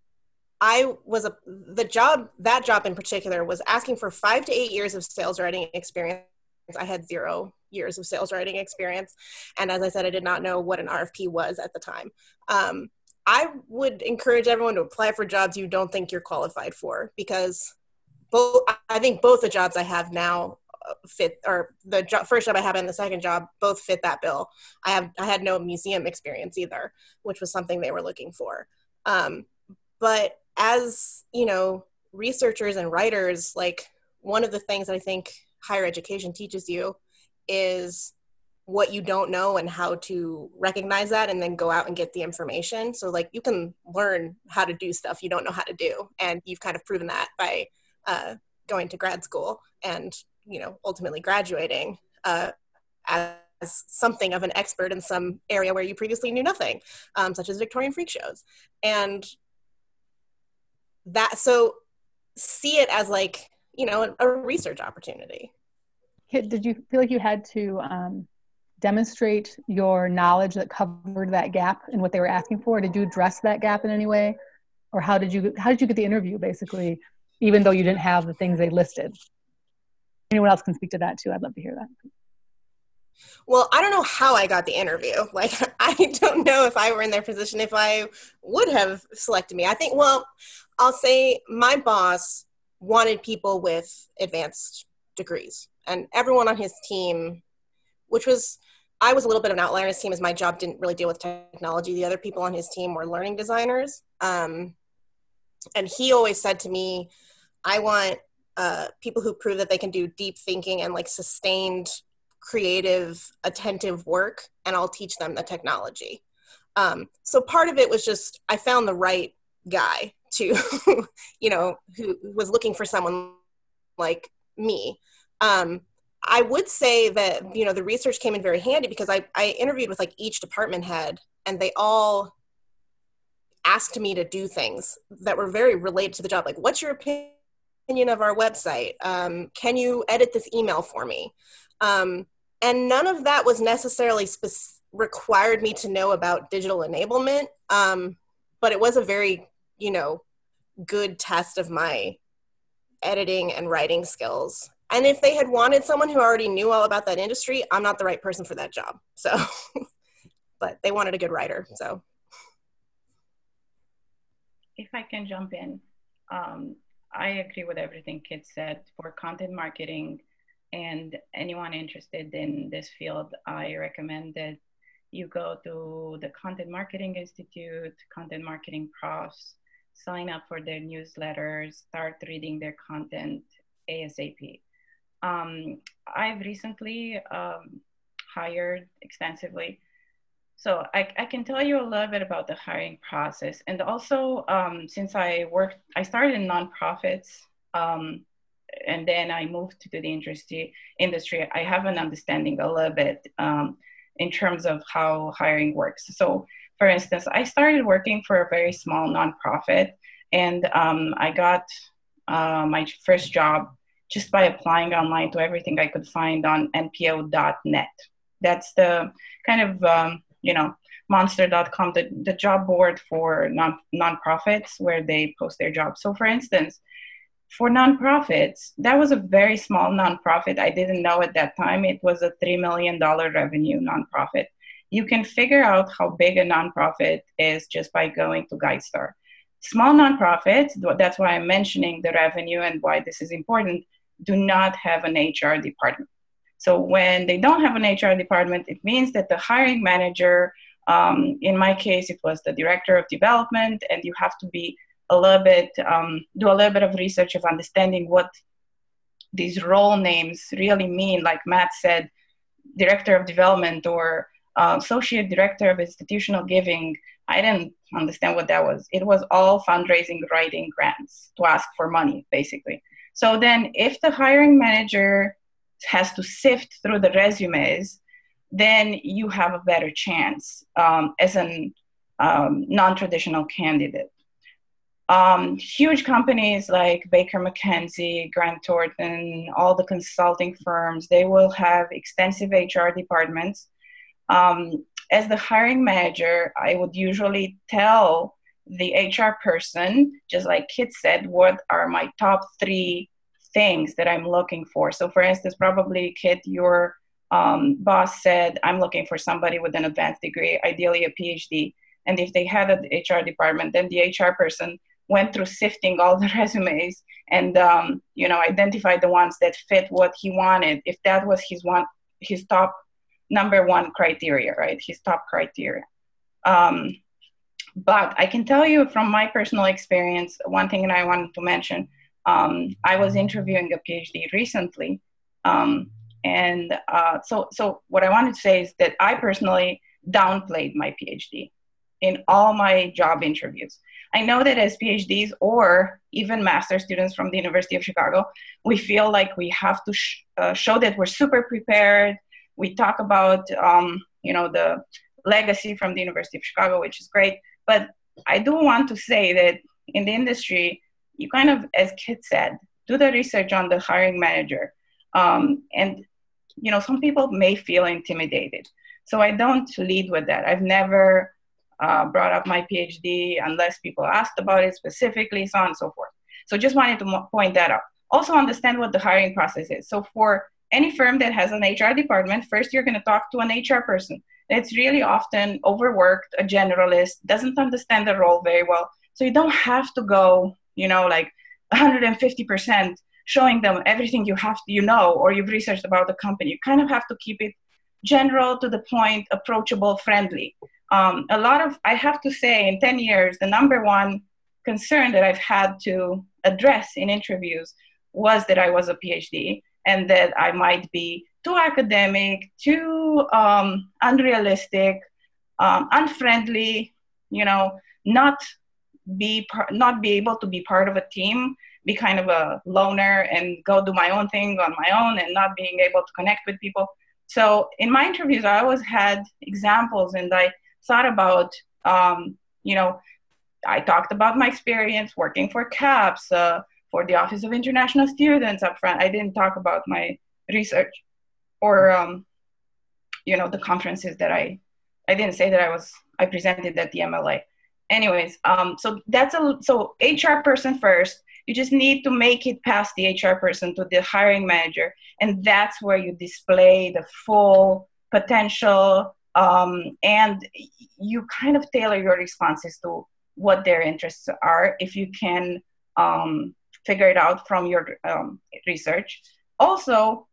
I was a, the job, that job in particular was asking for five to eight years of sales writing experience. I had zero years of sales writing experience. And as I said, I did not know what an R F P was at the time. Um, I would encourage everyone to apply for jobs you don't think you're qualified for, because both, I think both the jobs I have now fit, or the job, first job I have and the second job both fit that bill. I have, I had no museum experience either, which was something they were looking for. Um, but as, you know, researchers and writers, like one of the things I think higher education teaches you is what you don't know and how to recognize that and then go out and get the information. So like you can learn how to do stuff you don't know how to do. And you've kind of proven that by uh, going to grad school and, you know, ultimately graduating uh, as something of an expert in some area where you previously knew nothing, um, such as Victorian freak shows. And that, so see it as like, you know, a, a research opportunity. Did you feel like you had to um, demonstrate your knowledge that covered that gap in what they were asking for? Did you address that gap in any way? Or how did you, how did you get the interview basically, even though you didn't have the things they listed? Anyone else can speak to that too. I'd love to hear that. Well, I don't know how I got the interview. Like, I don't know if I were in their position, if I would have selected me. I think, well, I'll say my boss wanted people with advanced degrees, and everyone on his team, which was, I was a little bit of an outlier on his team as my job didn't really deal with technology. The other people on his team were learning designers. Um, and he always said to me, I want uh, people who prove that they can do deep thinking and like sustained creative, attentive work, and I'll teach them the technology. Um, so part of it was just, I found the right guy to, you know, who was looking for someone like me. Um, I would say that, you know, the research came in very handy because I, I interviewed with like each department head, and they all asked me to do things that were very related to the job. Like, what's your opinion of our website? Um, can you edit this email for me? Um, And none of that was necessarily spe- required me to know about digital enablement, um, but it was a very, you know, good test of my editing and writing skills. And if they had wanted someone who already knew all about that industry, I'm not the right person for that job. So, but they wanted a good writer, so. If I can jump in, um, I agree with everything Kit said. For content marketing, and anyone interested in this field, I recommend that you go to the Content Marketing Institute, Content Marketing Profs, sign up for their newsletters, start reading their content ASAP. Um, I've recently um, hired extensively. So I, I can tell you a little bit about the hiring process. And also, um, since I worked, I started in nonprofits, um, and then I moved to the industry, industry, I have an understanding a little bit um, in terms of how hiring works. So for instance, I started working for a very small nonprofit, and um, I got uh, my first job just by applying online to everything I could find on N P O dot net. That's the kind of, um, you know, monster dot com, the, the job board for non nonprofits where they post their jobs. So for instance, for nonprofits, that was a very small nonprofit. I didn't know at that time it was a three million dollars revenue nonprofit. You can figure out how big a nonprofit is just by going to GuideStar. Small nonprofits, that's why I'm mentioning the revenue and why this is important, do not have an H R department. So when they don't have an H R department, it means that the hiring manager, um, in my case, it was the director of development, and you have to be a little bit, um, do a little bit of research of understanding what these role names really mean. Like Matt said, director of development or uh, associate director of institutional giving I didn't understand what that was. It was all fundraising, writing grants to ask for money, basically. So then if the hiring manager has to sift through the resumes, then you have a better chance um, as a um, non-traditional candidate. Um, huge companies like Baker McKenzie, Grant Thornton, all the consulting firms, they will have extensive H R departments. Um, as the hiring manager, I would usually tell the H R person, just like Kit said, what are my top three things that I'm looking for. So for instance, probably Kit, your um, boss said, I'm looking for somebody with an advanced degree, ideally a PhD. And if they had an H R department, then the H R person went through sifting all the resumes and um, you know, identified the ones that fit what he wanted. If that was his one, his top number one criteria, right? His top criteria. Um, but I can tell you from my personal experience, one thing that I wanted to mention, um, I was interviewing a PhD recently. Um, and uh, so, so what I wanted to say is that I personally downplayed my PhD in all my job interviews. I know that as PhDs or even master students from the University of Chicago, we feel like we have to sh- uh, show that we're super prepared. We talk about, um, you know, the legacy from the University of Chicago, which is great. But I do want to say that in the industry, you kind of, as Kit said, do the research on the hiring manager. Um, and, you know, some people may feel intimidated. So I don't lead with that. I've never uh, brought up my PhD unless people asked about it specifically, so on and so forth. So just wanted to mo- point that out. Also understand what the hiring process is. So for any firm that has an H R department, first you're going to talk to an H R person that's really often overworked, a generalist, doesn't understand the role very well. So you don't have to go, you know, like one hundred fifty percent showing them everything you have to, you know, or you've researched about the company. You kind of have to keep it general, to the point, approachable, friendly. Um, a lot of, I have to say, in ten years, the number one concern that I've had to address in interviews was that I was a PhD and that I might be too academic, too um, unrealistic, um, unfriendly, you know, not be par- not be able to be part of a team, be kind of a loner and go do my own thing on my own and not being able to connect with people. So in my interviews, I always had examples, and I thought about, um, you know, I talked about my experience working for CAPS, uh, for the Office of International Students up front. I didn't talk about my research or, um, you know, the conferences that I, I didn't say that I was, I presented at the M L A. Anyways, um, so that's a, so H R person first, you just need to make it past the H R person to the hiring manager. And that's where you display the full potential, um, and you kind of tailor your responses to what their interests are, if you can um, figure it out from your um, research. Also,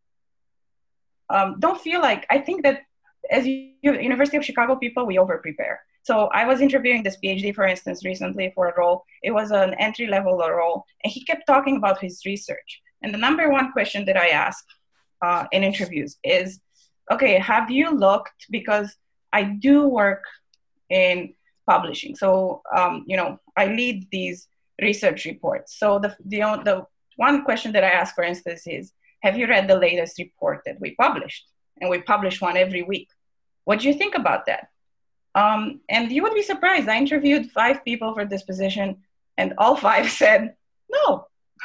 um, don't feel like, I think that as you, University of Chicago people, we over-prepare. So I was interviewing this PhD, for instance, recently for a role. It was an entry-level role, and he kept talking about his research. And the number one question that I ask uh, in interviews is, okay, have you looked, because I do work in publishing. So, um, you know, I lead these research reports. So the, the, the one question that I ask, for instance, is, have you read the latest report that we published? And we publish one every week. What do you think about that? Um, and you would be surprised. I interviewed five people for this position, and all five said, no.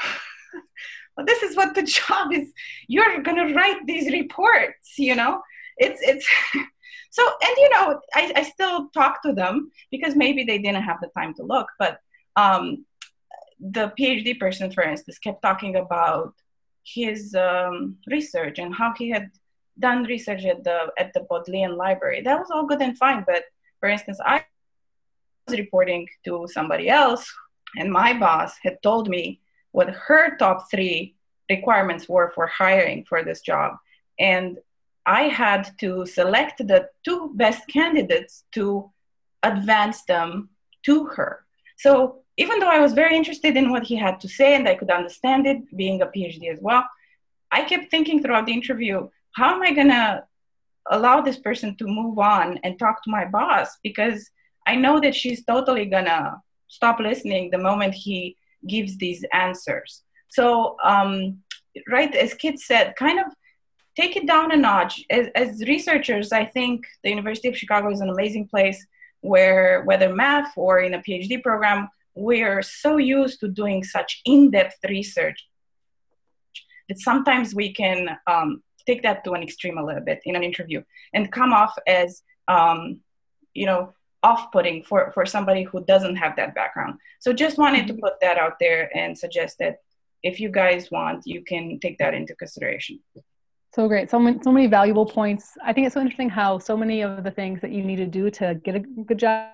Well, this is what the job is. You're going to write these reports, you know? It's, it's, so, and you know, I, I still talk to them because maybe they didn't have the time to look, but um, the PhD person, for instance, kept talking about his um, research and how he had done research at the, at the Bodleian Library. That was all good and fine, but for instance, I was reporting to somebody else, and my boss had told me what her top three requirements were for hiring for this job. And I had to select the two best candidates to advance them to her. So even though I was very interested in what he had to say and I could understand it, being a PhD as well, I kept thinking throughout the interview, how am I gonna allow this person to move on and talk to my boss? Because I know that she's totally gonna stop listening the moment he gives these answers. So, um, right, as Kit said, kind of take it down a notch. As, as researchers, I think the University of Chicago is an amazing place where, whether math or in a PhD program, we're so used to doing such in-depth research that sometimes we can um, take that to an extreme a little bit in an interview and come off as, um, you know, off-putting for, for somebody who doesn't have that background. So just wanted to put that out there and suggest that if you guys want, you can take that into consideration. So great. So many, so many valuable points. I think it's so interesting how so many of the things that you need to do to get a good job,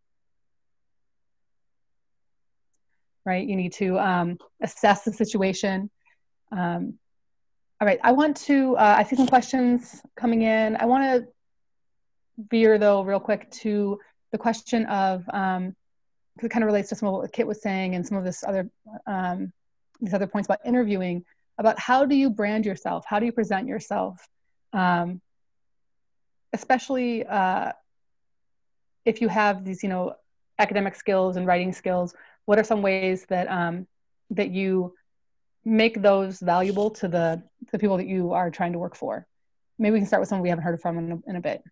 right? You need to um, assess the situation. Um, all right. I want to, uh, I see some questions coming in. I want to veer though real quick to the question of, um, because it kind of relates to some of what Kit was saying and some of this other, um, these other points about interviewing, about how do you brand yourself? How do you present yourself? Um, especially uh, if you have these, you know, academic skills and writing skills, what are some ways that, um, that you make those valuable to the, the people that you are trying to work for? Maybe we can start with someone we haven't heard from in a, in a bit.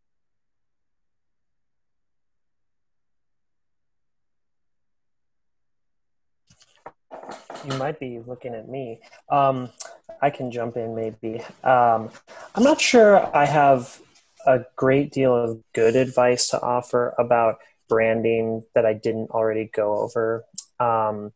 You might be looking at me. Um, I can jump in maybe. Um, I'm not sure I have a great deal of good advice to offer about branding that I didn't already go over. Um,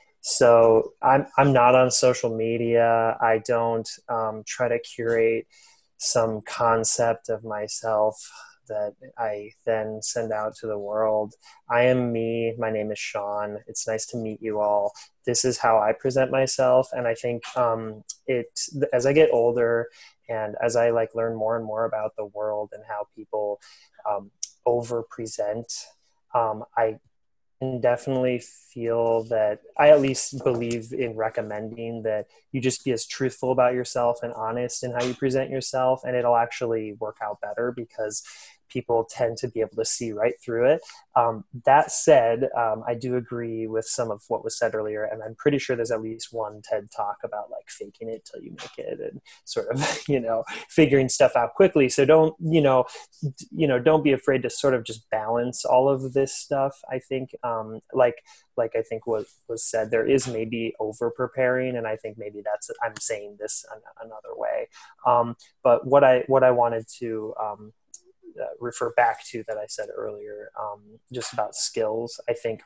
so I'm, I'm not on social media. I don't um, try to curate some concept of myself that I then send out to the world. I am me. My name is Sean. It's nice to meet you all. This is how I present myself. And I think um, it, as I get older and as I like learn more and more about the world and how people um, over present, um, I can definitely feel that I at least believe in recommending that you just be as truthful about yourself and honest in how you present yourself, and it'll actually work out better because people tend to be able to see right through it. Um, that said, um, I do agree with some of what was said earlier, and I'm pretty sure there's at least one TED talk about like faking it till you make it and sort of, you know, figuring stuff out quickly. So don't, you know, d- you know, don't be afraid to sort of just balance all of this stuff. I think, um, like, like I think what was said, there is maybe over preparing, and I think maybe that's, I'm saying this an- another way. Um, but what I, what I wanted to, um, Uh, refer back to that I said earlier, um, just about skills. I think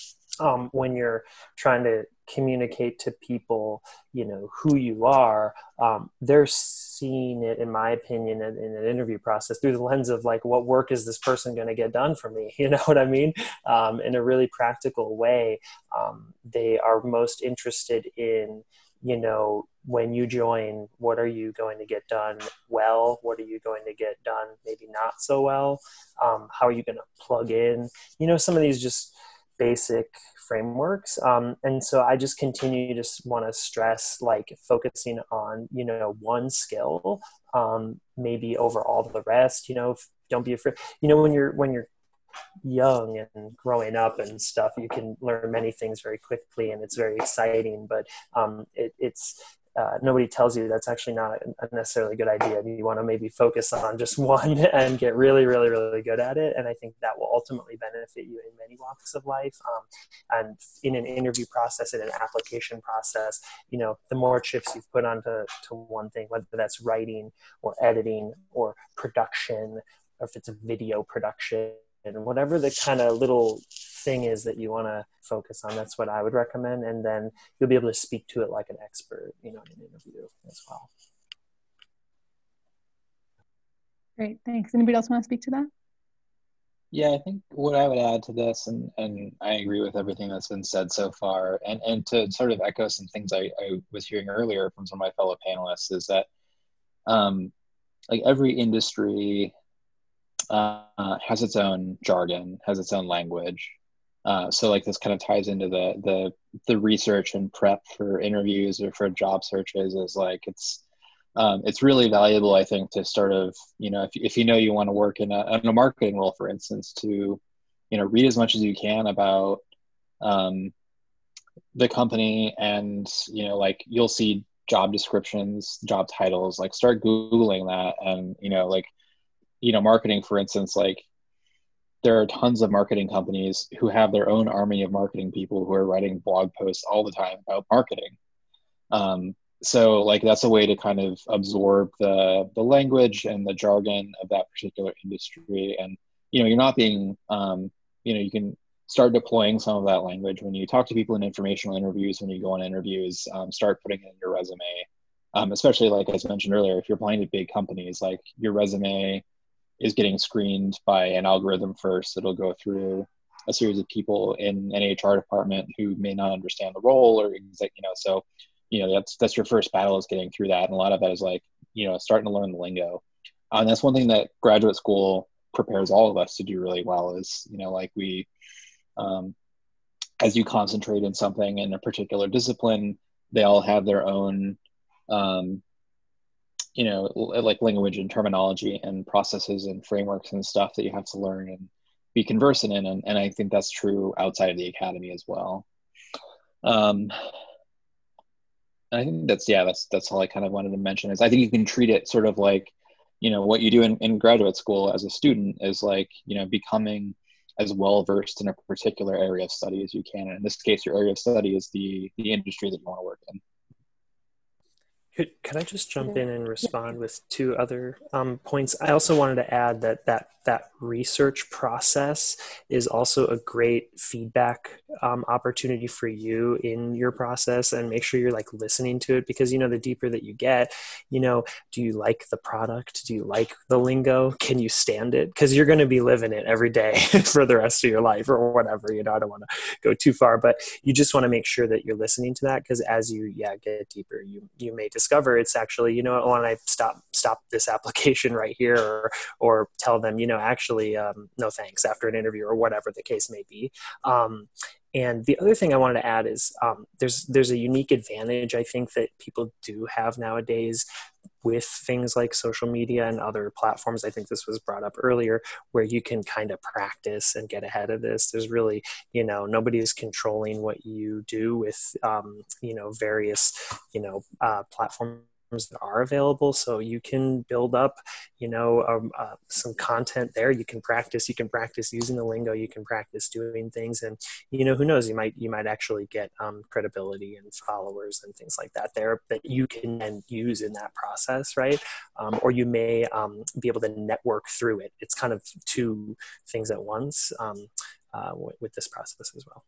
um, when you're trying to communicate to people, you know, who you are, um, they're seeing it, in my opinion, in, in an interview process through the lens of like, what work is this person going to get done for me? You know what I mean? Um, in a really practical way, um, they are most interested in, you know, when you join, what are you going to get done well? What are you going to get done maybe not so well? Um, how are you going to plug in? You know, some of these just basic frameworks. Um, and so I just continue to just want to stress like focusing on, you know, one skill, um, maybe over all the rest. You know, don't be afraid. You know, when you're, when you're young and growing up and stuff, you can learn many things very quickly and it's very exciting, but um, it, it's uh, nobody tells you that's actually not a necessarily good idea. You want to maybe focus on just one and get really, really, really good at it. And I think that will ultimately benefit you in many walks of life. Um, and in an interview process, in an application process, you know, the more chips you've put onto to one thing, whether that's writing or editing or production, or if it's a video production, and whatever the kind of little thing is that you want to focus on, that's what I would recommend. And then you'll be able to speak to it like an expert, you know, in an interview as well. Great, thanks. Anybody else want to speak to that? Yeah, I think what I would add to this, and, and I agree with everything that's been said so far, and, and to sort of echo some things I, I was hearing earlier from some of my fellow panelists, is that um, like every industry uh, has its own jargon, has its own language. Uh, so like this kind of ties into the, the, the research and prep for interviews or for job searches, is like, it's, um, it's really valuable, I think, to sort of, you know, if, if you know you want to work in a, in a marketing role, for instance, to you know, read as much as you can about um, the company, and, you know, like you'll see job descriptions, job titles, like start Googling that. And, you know, like, you know, marketing, for instance, like there are tons of marketing companies who have their own army of marketing people who are writing blog posts all the time about marketing. Um, so like that's a way to kind of absorb the the language and the jargon of that particular industry. And, you know, you're not being, um, you know, you can start deploying some of that language when you talk to people in informational interviews, when you go on interviews, um, start putting it in your resume. Um, especially like I mentioned earlier, if you're applying to big companies, like your resume is getting screened by an algorithm first. It'll go through a series of people in an H R department who may not understand the role, or, you know, so, you know, that's, that's your first battle, is getting through that. And a lot of that is like, you know, starting to learn the lingo. Uh, and that's one thing that graduate school prepares all of us to do really well is, you know, like we, um, as you concentrate in something in a particular discipline, they all have their own, um, you know, like language and terminology and processes and frameworks and stuff that you have to learn and be conversant in. And, and I think that's true outside of the academy as well. Um, and I think that's, yeah, that's, that's all I kind of wanted to mention is I think you can treat it sort of like, you know, what you do in, in graduate school as a student is like, you know, becoming as well-versed in a particular area of study as you can. And in this case, your area of study is the, the industry that you want to work in. Could, could I just jump in and respond with two other um, points? I also wanted to add that that that research process is also a great feedback um, opportunity for you in your process, and make sure you're like listening to it, because, you know, the deeper that you get, you know, do you like the product? Do you like the lingo? Can you stand it? Because you're going to be living it every day for the rest of your life or whatever, you know, I don't want to go too far, but you just want to make sure that you're listening to that, because as you, yeah, get deeper, you, you may discover it's actually, you know, I want to stop, stop this application right here, or, or tell them, you know, actually, um, no thanks after an interview, or whatever the case may be. Um, and the other thing I wanted to add is um, there's there's a unique advantage I think that people do have nowadays with things like social media and other platforms. I think this was brought up earlier, where you can kind of practice and get ahead of this. There's really, you know, nobody is controlling what you do with, um, you know, various, you know, uh, platforms that are available. So you can build up, you know, um, uh, some content there. You can practice, you can practice using the lingo, you can practice doing things. And, you know, who knows, you might, you might actually get um, credibility and followers and things like that there that you can then use in that process. Right. Um, or you may um, be able to network through it. It's kind of two things at once um, uh, w- with this process as well.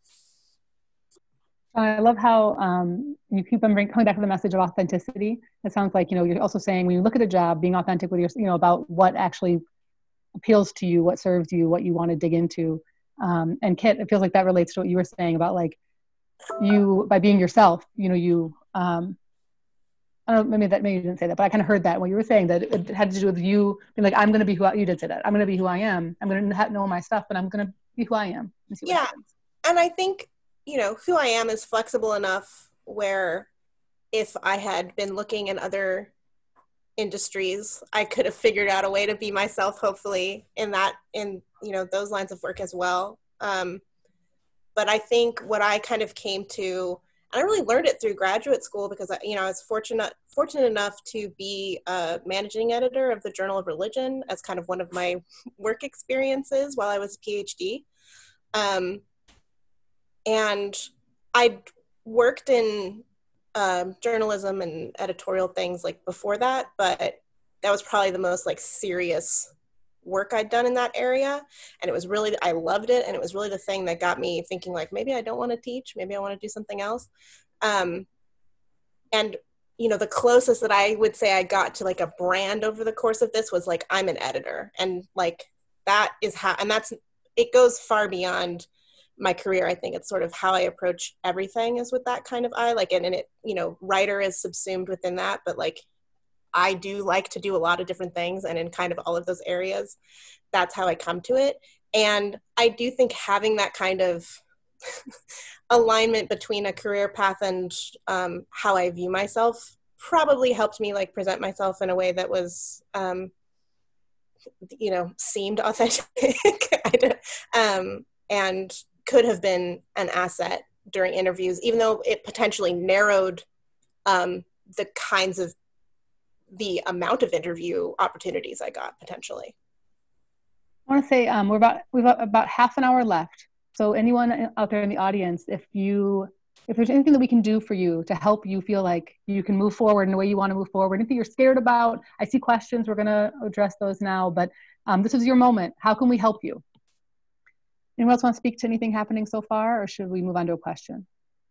I love how um, you keep on bring, coming back to the message of authenticity. It sounds like, you know, you're also saying when you look at a job, being authentic with your, you know, about what actually appeals to you, what serves you, what you want to dig into. Um, and Kit, it feels like that relates to what you were saying about like you, by being yourself, you know, you, um, I don't know, maybe that, maybe you didn't say that, but I kind of heard that when you were saying that it had to do with you being like, I'm going to be who I, you did say that. I'm going to be who I am. I'm going to know my stuff, but I'm going to be who I am. And see what yeah. happens. And I think, you know, who I am is flexible enough where if I had been looking in other industries, I could have figured out a way to be myself, hopefully, in that, in, you know, those lines of work as well. Um, but I think what I kind of came to, and I really learned it through graduate school, because, I, you know, I was fortunate, fortunate enough to be a managing editor of the Journal of Religion as kind of one of my work experiences while I was a PhD. Um, And I'd worked in um, journalism and editorial things like before that, but that was probably the most like serious work I'd done in that area. And it was really, I loved it. And it was really the thing that got me thinking like, maybe I don't want to teach, maybe I want to do something else. Um, and, you know, the closest that I would say I got to like a brand over the course of this was like, I'm an editor. And like, that is how, and that's, it goes far beyond my career. I think it's sort of how I approach everything is with that kind of eye, like, and, and it, you know, writer is subsumed within that, but like, I do like to do a lot of different things. And in kind of all of those areas, that's how I come to it. And I do think having that kind of alignment between a career path and um, how I view myself probably helped me like present myself in a way that was, um, you know, seemed authentic. um, and could have been an asset during interviews, even though it potentially narrowed um, the kinds of, the amount of interview opportunities I got potentially. I want to say um, we're about, we've got about half an hour left. So anyone out there in the audience, if you, if there's anything that we can do for you to help you feel like you can move forward in the way you want to move forward, anything you're scared about, I see questions, we're going to address those now, but um, this is your moment. How can we help you? Anyone else want to speak to anything happening so far, or should we move on to a question?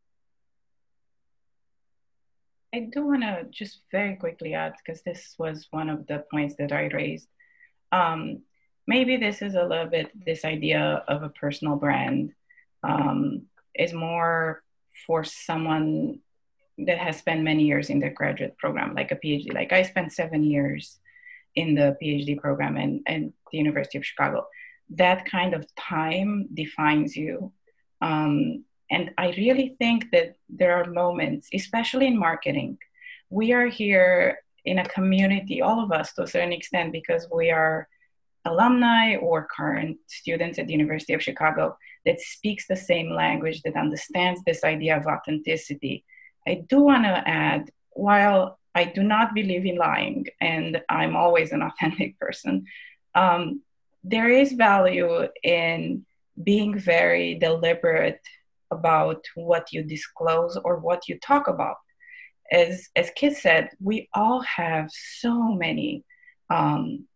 I do want to just very quickly add, because this was one of the points that I raised. Um, maybe this is a little bit, this idea of a personal brand um, is more for someone that has spent many years in the graduate program, like a PhD. Like I spent seven years in the PhD program and and the University of Chicago. That kind of time defines you. Um, and I really think that there are moments, especially in marketing, we are here in a community, all of us to a certain extent, because we are alumni or current students at the University of Chicago that speaks the same language, that understands this idea of authenticity. I do want to add, while I do not believe in lying, and I'm always an authentic person, um, there is value in being very deliberate about what you disclose or what you talk about. As, as Kit said, we all have so many um,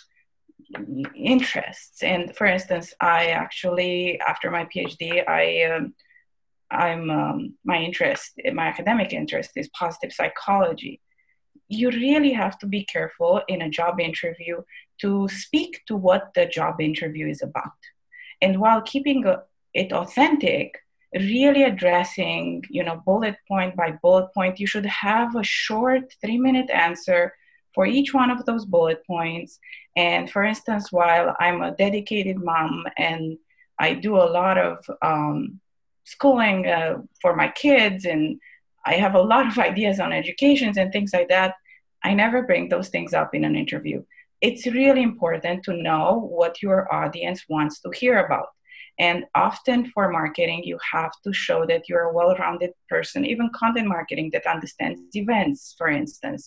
interests. And for instance, I actually, after my PhD, I, um, I'm, um, my interest, my academic interest is positive psychology. You really have to be careful in a job interview to speak to what the job interview is about. And while keeping it authentic, really addressing, you know, bullet point by bullet point, you should have a short three minute answer for each one of those bullet points. And for instance, while I'm a dedicated mom and I do a lot of um, schooling uh, for my kids, and I have a lot of ideas on educations and things like that, I never bring those things up in an interview. It's really important to know what your audience wants to hear about. And often for marketing, you have to show that you're a well-rounded person, even content marketing that understands events, for instance.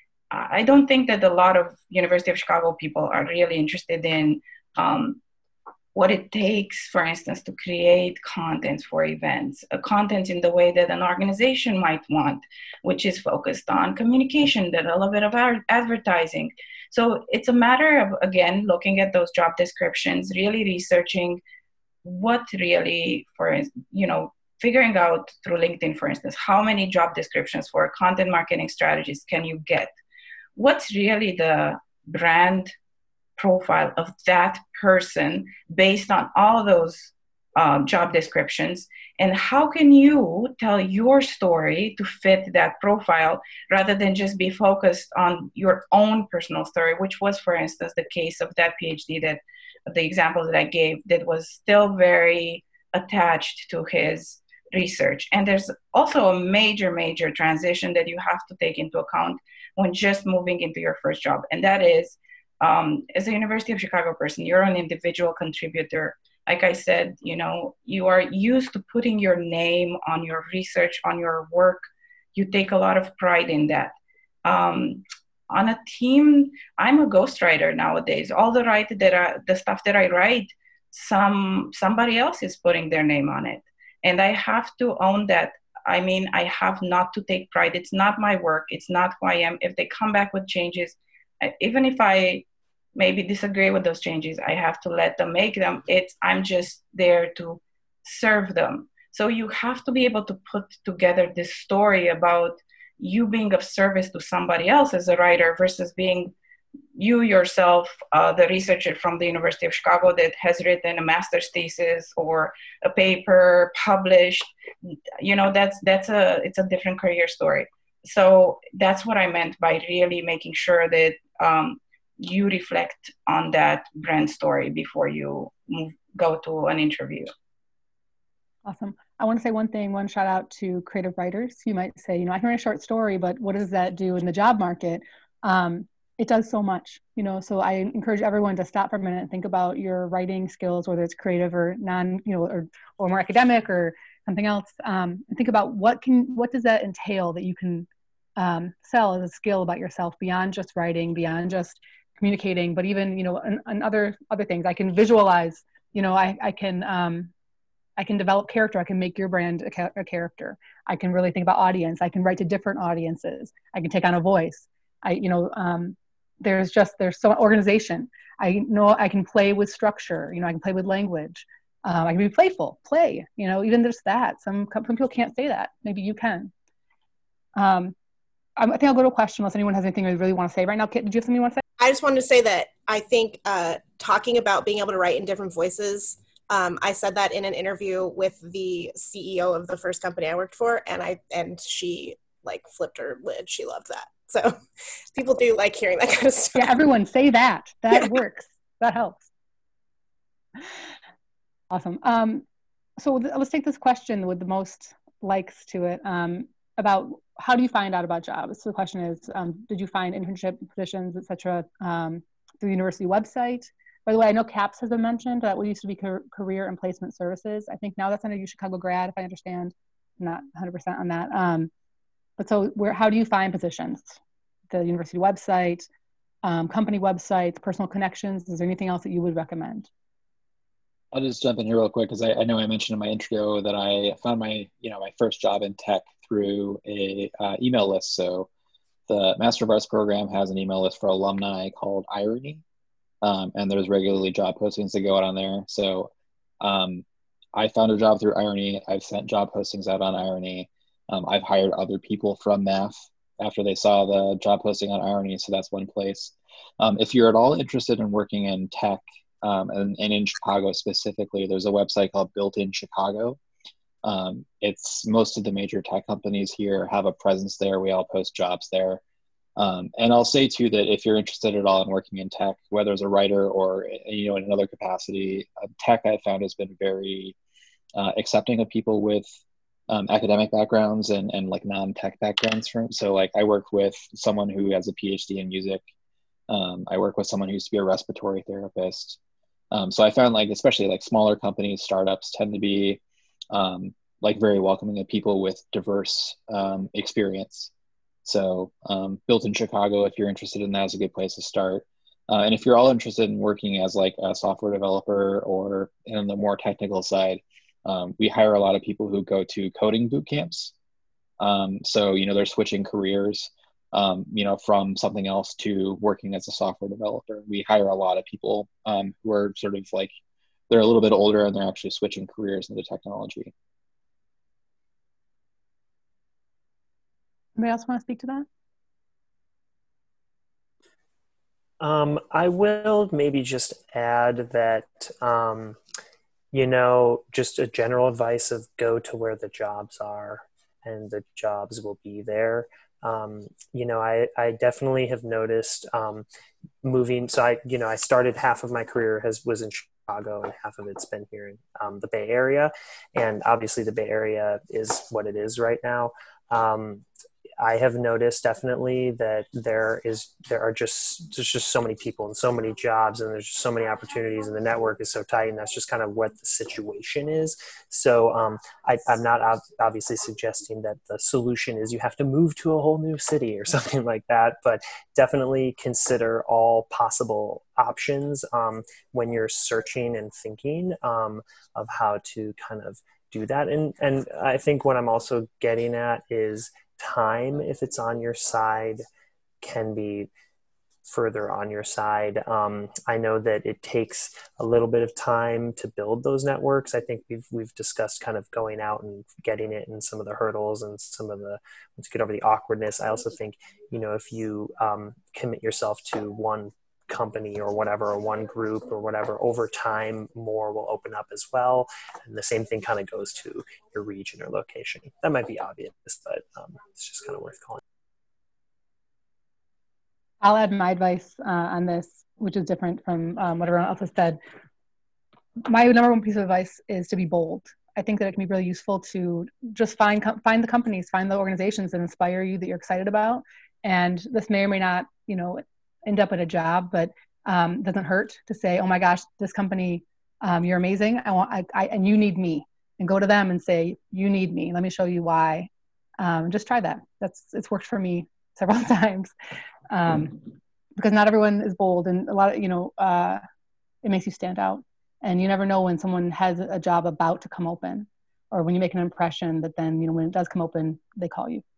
I don't think that a lot of University of Chicago people are really interested in um, what it takes, for instance, to create content for events, a content in the way that an organization might want, which is focused on communication, that a little bit of our advertising. So it's a matter of, again, looking at those job descriptions, really researching what really, for, you know, figuring out through LinkedIn, for instance, how many job descriptions for content marketing strategies can you get? What's really the brand profile of that person based on all those um, job descriptions, and how can you tell your story to fit that profile rather than just be focused on your own personal story, which was, for instance, the case of that PhD, that the example that I gave, that was still very attached to his research. And there's also a major, major transition that you have to take into account when just moving into your first job. And that is, um, as a University of Chicago person, you're an individual contributor. Like I said, you know, you are used to putting your name on your research, on your work. You take a lot of pride in that. Um, on a team, I'm a ghostwriter nowadays. All the write that I, the stuff that I write, some somebody else is putting their name on it. And I have to own that. I mean, I have not to take pride. It's not my work. It's not who I am. If they come back with changes, even if I maybe disagree with those changes, I have to let them make them. It's, I'm just there to serve them. So you have to be able to put together this story about you being of service to somebody else as a writer versus being you yourself, uh, the researcher from the University of Chicago that has written a master's thesis or a paper published. You know, that's that's a it's a different career story. So that's what I meant by really making sure that um, you reflect on that brand story before you move, go to an interview. Awesome. I want to say one thing, one shout out to creative writers. You might say, you know, I can write a short story, but what does that do in the job market? Um, it does so much, you know, so I encourage everyone to stop for a minute and think about your writing skills, whether it's creative or non, you know, or, or more academic or something else. Um, and think about what can, what does that entail that you can um, sell as a skill about yourself beyond just writing, beyond just communicating, but even, you know, and, and other, other things. I can visualize, you know, I, I can, um, I can develop character. I can make your brand a, ca- a character. I can really think about audience. I can write to different audiences. I can take on a voice. I, you know, um, there's just, there's so organization. I know I can play with structure. You know, I can play with language. Um, I can be playful, play, you know, even there's that. Some, some people can't say that. Maybe you can. Um, I think I'll go to a question unless anyone has anything they really want to say right now. Kit, did you have something you want to say? I just wanted to say that I think uh, talking about being able to write in different voices, um, I said that in an interview with the C E O of the first company I worked for, and I and she like flipped her lid. She loved that. So people do like hearing that kind of stuff. Yeah, everyone say that. That yeah. works. That helps. Awesome. Um, so th- let's take this question with the most likes to it um, about how do you find out about jobs? So the question is, um, did you find internship positions, et cetera, um, through the university website? By the way, I know CAPS has been mentioned. That used to be car- Career and Placement Services. I think now that's under UChicago Grad, if I understand. I'm not one hundred percent on that. Um, but so where, how do you find positions? The university website, um, company websites, personal connections. Is there anything else that you would recommend? I'll just jump in here real quick because I, I know I mentioned in my intro that I found my, you know, my first job in tech through a uh, email list. So the Master of Arts program has an email list for alumni called Irony, um, and there's regularly job postings that go out on there. So um, I found a job through Irony. I've sent job postings out on Irony. Um, I've hired other people from M A F after they saw the job posting on Irony. So that's one place. Um, if you're at all interested in working in tech, Um, and, and in Chicago specifically, there's a website called Built in Chicago. Um, it's most of the major tech companies here have a presence there. We all post jobs there. Um, and I'll say too that if you're interested at all in working in tech, whether as a writer or, you know, in another capacity, uh, tech I found has been very uh, accepting of people with um, academic backgrounds and, and like non-tech backgrounds. From, so like I work with someone who has a PhD in music. Um, I work with someone who used to be a respiratory therapist. Um, so I found like, especially like smaller companies, startups tend to be um, like very welcoming of people with diverse um, experience. So um, Built in Chicago, if you're interested in that, is a good place to start. Uh, and if you're all interested in working as like a software developer or in the more technical side, um, we hire a lot of people who go to coding boot camps. Um, so, you know, they're switching careers. Um, you know, from something else to working as a software developer. We hire a lot of people um, who are sort of like, they're a little bit older and they're actually switching careers into technology. Anybody else want to speak to that? Um, I will maybe just add that, um, you know, just a general advice of go to where the jobs are and the jobs will be there. Um, you know, I, I definitely have noticed um, moving. So I, you know, I started half of my career has was in Chicago and half of it's been here in um, the Bay Area. And obviously the Bay Area is what it is right now. Um, I have noticed definitely that there is, there are just, there's just so many people and so many jobs and there's just so many opportunities and the network is so tight and that's just kind of what the situation is. So um, I, I'm not ob- obviously suggesting that the solution is you have to move to a whole new city or something like that, but definitely consider all possible options um, when you're searching and thinking um, of how to kind of do that. And, and I think what I'm also getting at is time, if it's on your side, can be further on your side. Um, I know that it takes a little bit of time to build those networks. I think we've we've discussed kind of going out and getting it and some of the hurdles and some of the, once you get over the awkwardness. I also think, you know, if you um, commit yourself to one company or whatever, or one group or whatever, over time, more will open up as well. And the same thing kind of goes to your region or location. That might be obvious, but um, it's just kind of worth calling. I'll add my advice uh, on this, which is different from um, what everyone else has said. My number one piece of advice is to be bold. I think that it can be really useful to just find find the companies, find the organizations that inspire you, that you're excited about. And this may or may not, you know, end up at a job, but um, it doesn't hurt to say, oh my gosh, this company, um, you're amazing. I want, I, I, and you need me, and go to them and say, you need me. Let me show you why. Um, just try that. That's, it's worked for me several times. Um, because not everyone is bold, and a lot of, you know, uh, it makes you stand out, and you never know when someone has a job about to come open, or when you make an impression that then, you know, when it does come open, they call you.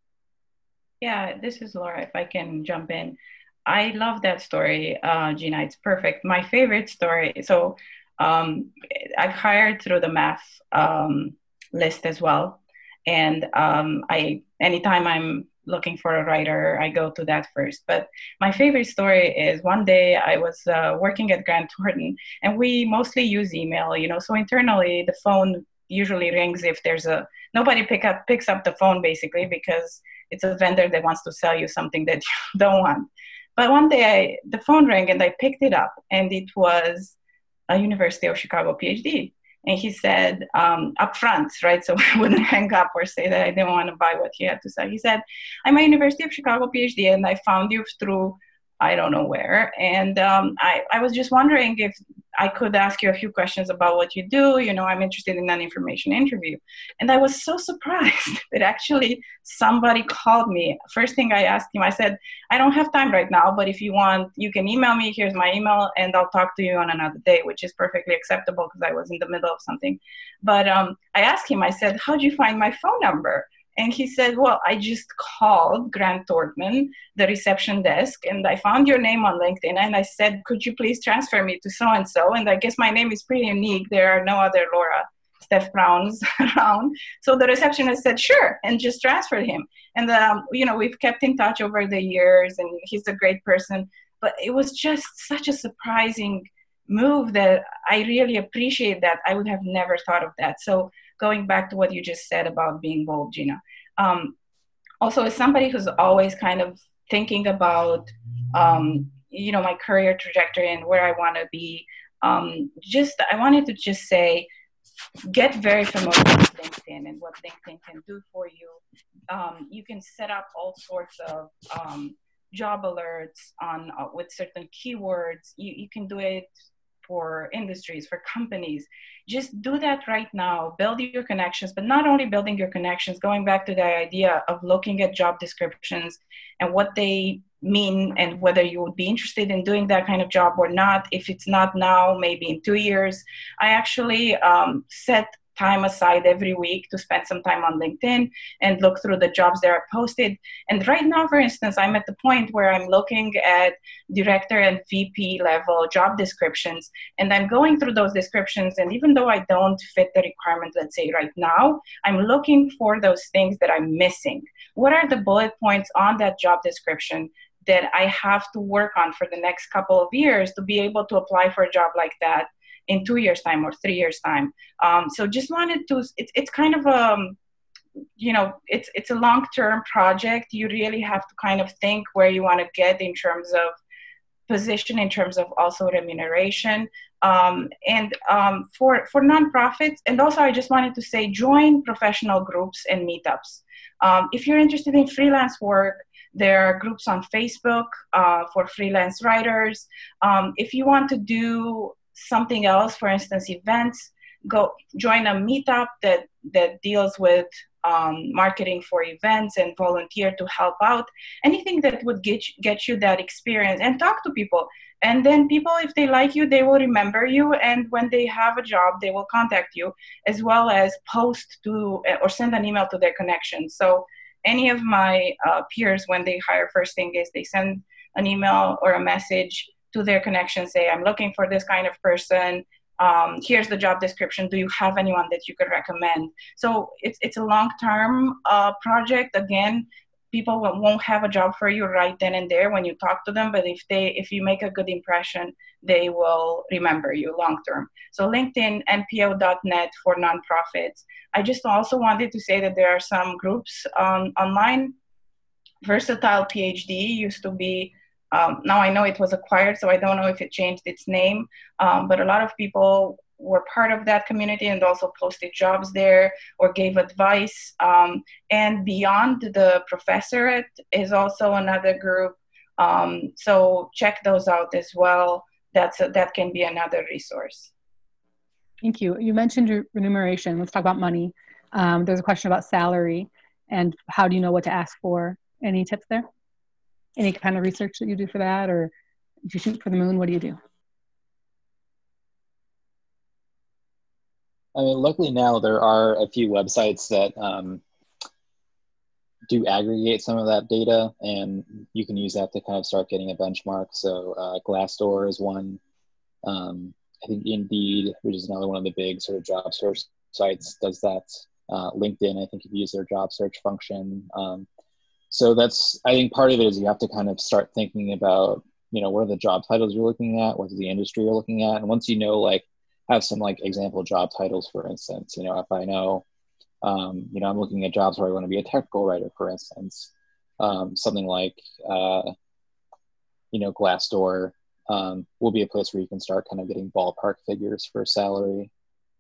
Yeah, this is Laura, if I can jump in. I love that story, uh, Gina, it's perfect. My favorite story, so um, I've hired through the math um, list as well. And um, I, anytime I'm looking for a writer, I go to that first. But my favorite story is one day I was uh, working at Grant Thornton, and we mostly use email, you know, so internally the phone usually rings if there's a, nobody pick up, picks up the phone basically because it's a vendor that wants to sell you something that you don't want. But one day I, the phone rang and I picked it up, and it was a University of Chicago PhD. And he said um, up front, right, so I wouldn't hang up or say that I didn't want to buy what he had to say. He said, I'm a University of Chicago PhD, and I found you through I don't know where. And um, I, I was just wondering if I could ask you a few questions about what you do. You know, I'm interested in an information interview. And I was so surprised that actually somebody called me. First thing I asked him, I said, I don't have time right now, but if you want, you can email me. Here's my email, and I'll talk to you on another day, which is perfectly acceptable because I was in the middle of something. But um, I asked him, I said, how'd you find my phone number? And he said, well, I just called Grant Thornton, the reception desk, and I found your name on LinkedIn. And I said, could you please transfer me to so-and-so? And I guess my name is pretty unique. There are no other Laura Steph Browns around. So the receptionist said, sure, and just transferred him. And, um, you know, we've kept in touch over the years, and he's a great person. But it was just such a surprising move that I really appreciate that. I would have never thought of that. So going back to what you just said about being bold, Gina. Um, also, as somebody who's always kind of thinking about, um, you know, my career trajectory and where I want to be, um, just I wanted to just say, get very familiar with LinkedIn and what LinkedIn can do for you. Um, you can set up all sorts of um, job alerts on uh, with certain keywords. You, you can do it for industries, for companies. Just do that right now. Build your connections, but not only building your connections, going back to the idea of looking at job descriptions and what they mean and whether you would be interested in doing that kind of job or not. If it's not now, maybe in two years. I actually um, set time aside every week to spend some time on LinkedIn and look through the jobs that are posted. And right now, for instance, I'm at the point where I'm looking at director and V P level job descriptions, and I'm going through those descriptions. And even though I don't fit the requirement, let's say right now, I'm looking for those things that I'm missing. What are the bullet points on that job description that I have to work on for the next couple of years to be able to apply for a job like that in two years time or three years time. Um, so just wanted to, it's it's kind of a, you know, it's it's a long-term project. You really have to kind of think where you want to get in terms of position, in terms of also remuneration. Um, and um, for, for nonprofits, and also I just wanted to say, join professional groups and meetups. Um, if you're interested in freelance work, there are groups on Facebook uh, for freelance writers. Um, if you want to do something else, for instance, events, go join a meetup that, that deals with um, marketing for events and volunteer to help out. Anything that would get you, get you that experience, and talk to people. And then people, if they like you, they will remember you. And when they have a job, they will contact you, as well as post to or send an email to their connections. So any of my uh, peers, when they hire, first thing is they send an email or a message to their connections, say, I'm looking for this kind of person. Um, here's the job description. Do you have anyone that you could recommend? So it's it's a long-term uh, project. Again, people won't have a job for you right then and there when you talk to them, but if they if you make a good impression, they will remember you long-term. So LinkedIn, N P O dot net for nonprofits. I just also wanted to say that there are some groups um, online. Versatile PhD used to be, Um, now I know it was acquired, so I don't know if it changed its name, um, but a lot of people were part of that community and also posted jobs there or gave advice. Um, and Beyond the Professorate is also another group. Um, so check those out as well. That's a, that can be another resource. Thank you. You mentioned re- remuneration. Let's talk about money. Um, there's a question about salary and how do you know what to ask for? Any tips there? Any kind of research that you do for that, or if you shoot for the moon, what do you do? I mean, luckily now there are a few websites that um, do aggregate some of that data, and you can use that to kind of start getting a benchmark. So uh, Glassdoor is one. Um, I think Indeed, which is another one of the big sort of job search sites, does that. Uh, LinkedIn, I think, if you use their job search function. Um, so that's, I think part of it is you have to kind of start thinking about, you know, what are the job titles you're looking at? What's the industry you're looking at? And once you know, like, have some like example job titles, for instance, you know, if I know, um, you know, I'm looking at jobs where I want to be a technical writer, for instance, um, something like, uh, you know, Glassdoor um, will be a place where you can start kind of getting ballpark figures for salary.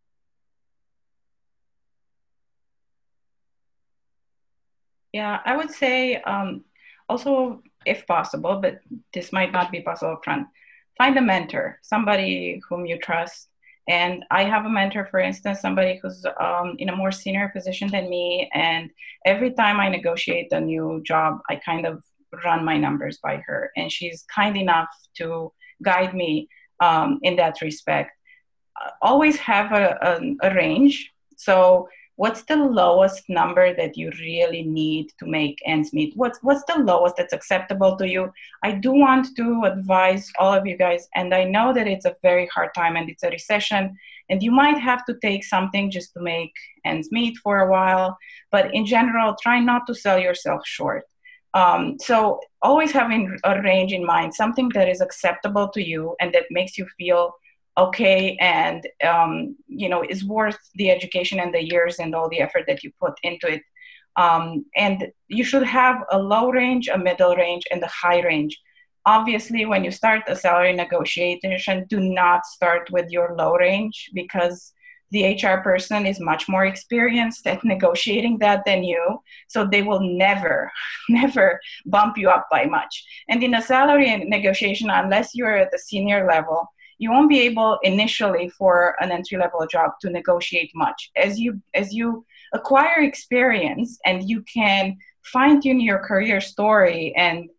Yeah, I would say um, also, if possible, but this might not be possible up front, find a mentor, somebody whom you trust. And I have a mentor, for instance, somebody who's um, in a more senior position than me. And every time I negotiate a new job, I kind of run my numbers by her. And she's kind enough to guide me um, in that respect. Uh, always have a, a, a range. So what's the lowest number that you really need to make ends meet? What's what's the lowest that's acceptable to you? I do want to advise all of you guys, and I know that it's a very hard time and it's a recession, and you might have to take something just to make ends meet for a while. But in general, try not to sell yourself short. Um, so always having a range in mind, something that is acceptable to you and that makes you feel okay, and um, you know, is worth the education and the years and all the effort that you put into it. Um, and you should have a low range, a middle range, and a high range. Obviously, when you start a salary negotiation, do not start with your low range, because the H R person is much more experienced at negotiating that than you. So they will never, never bump you up by much. And in a salary negotiation, unless you're at the senior level, you won't be able initially for an entry-level job to negotiate much. As you as you acquire experience and you can fine-tune your career story and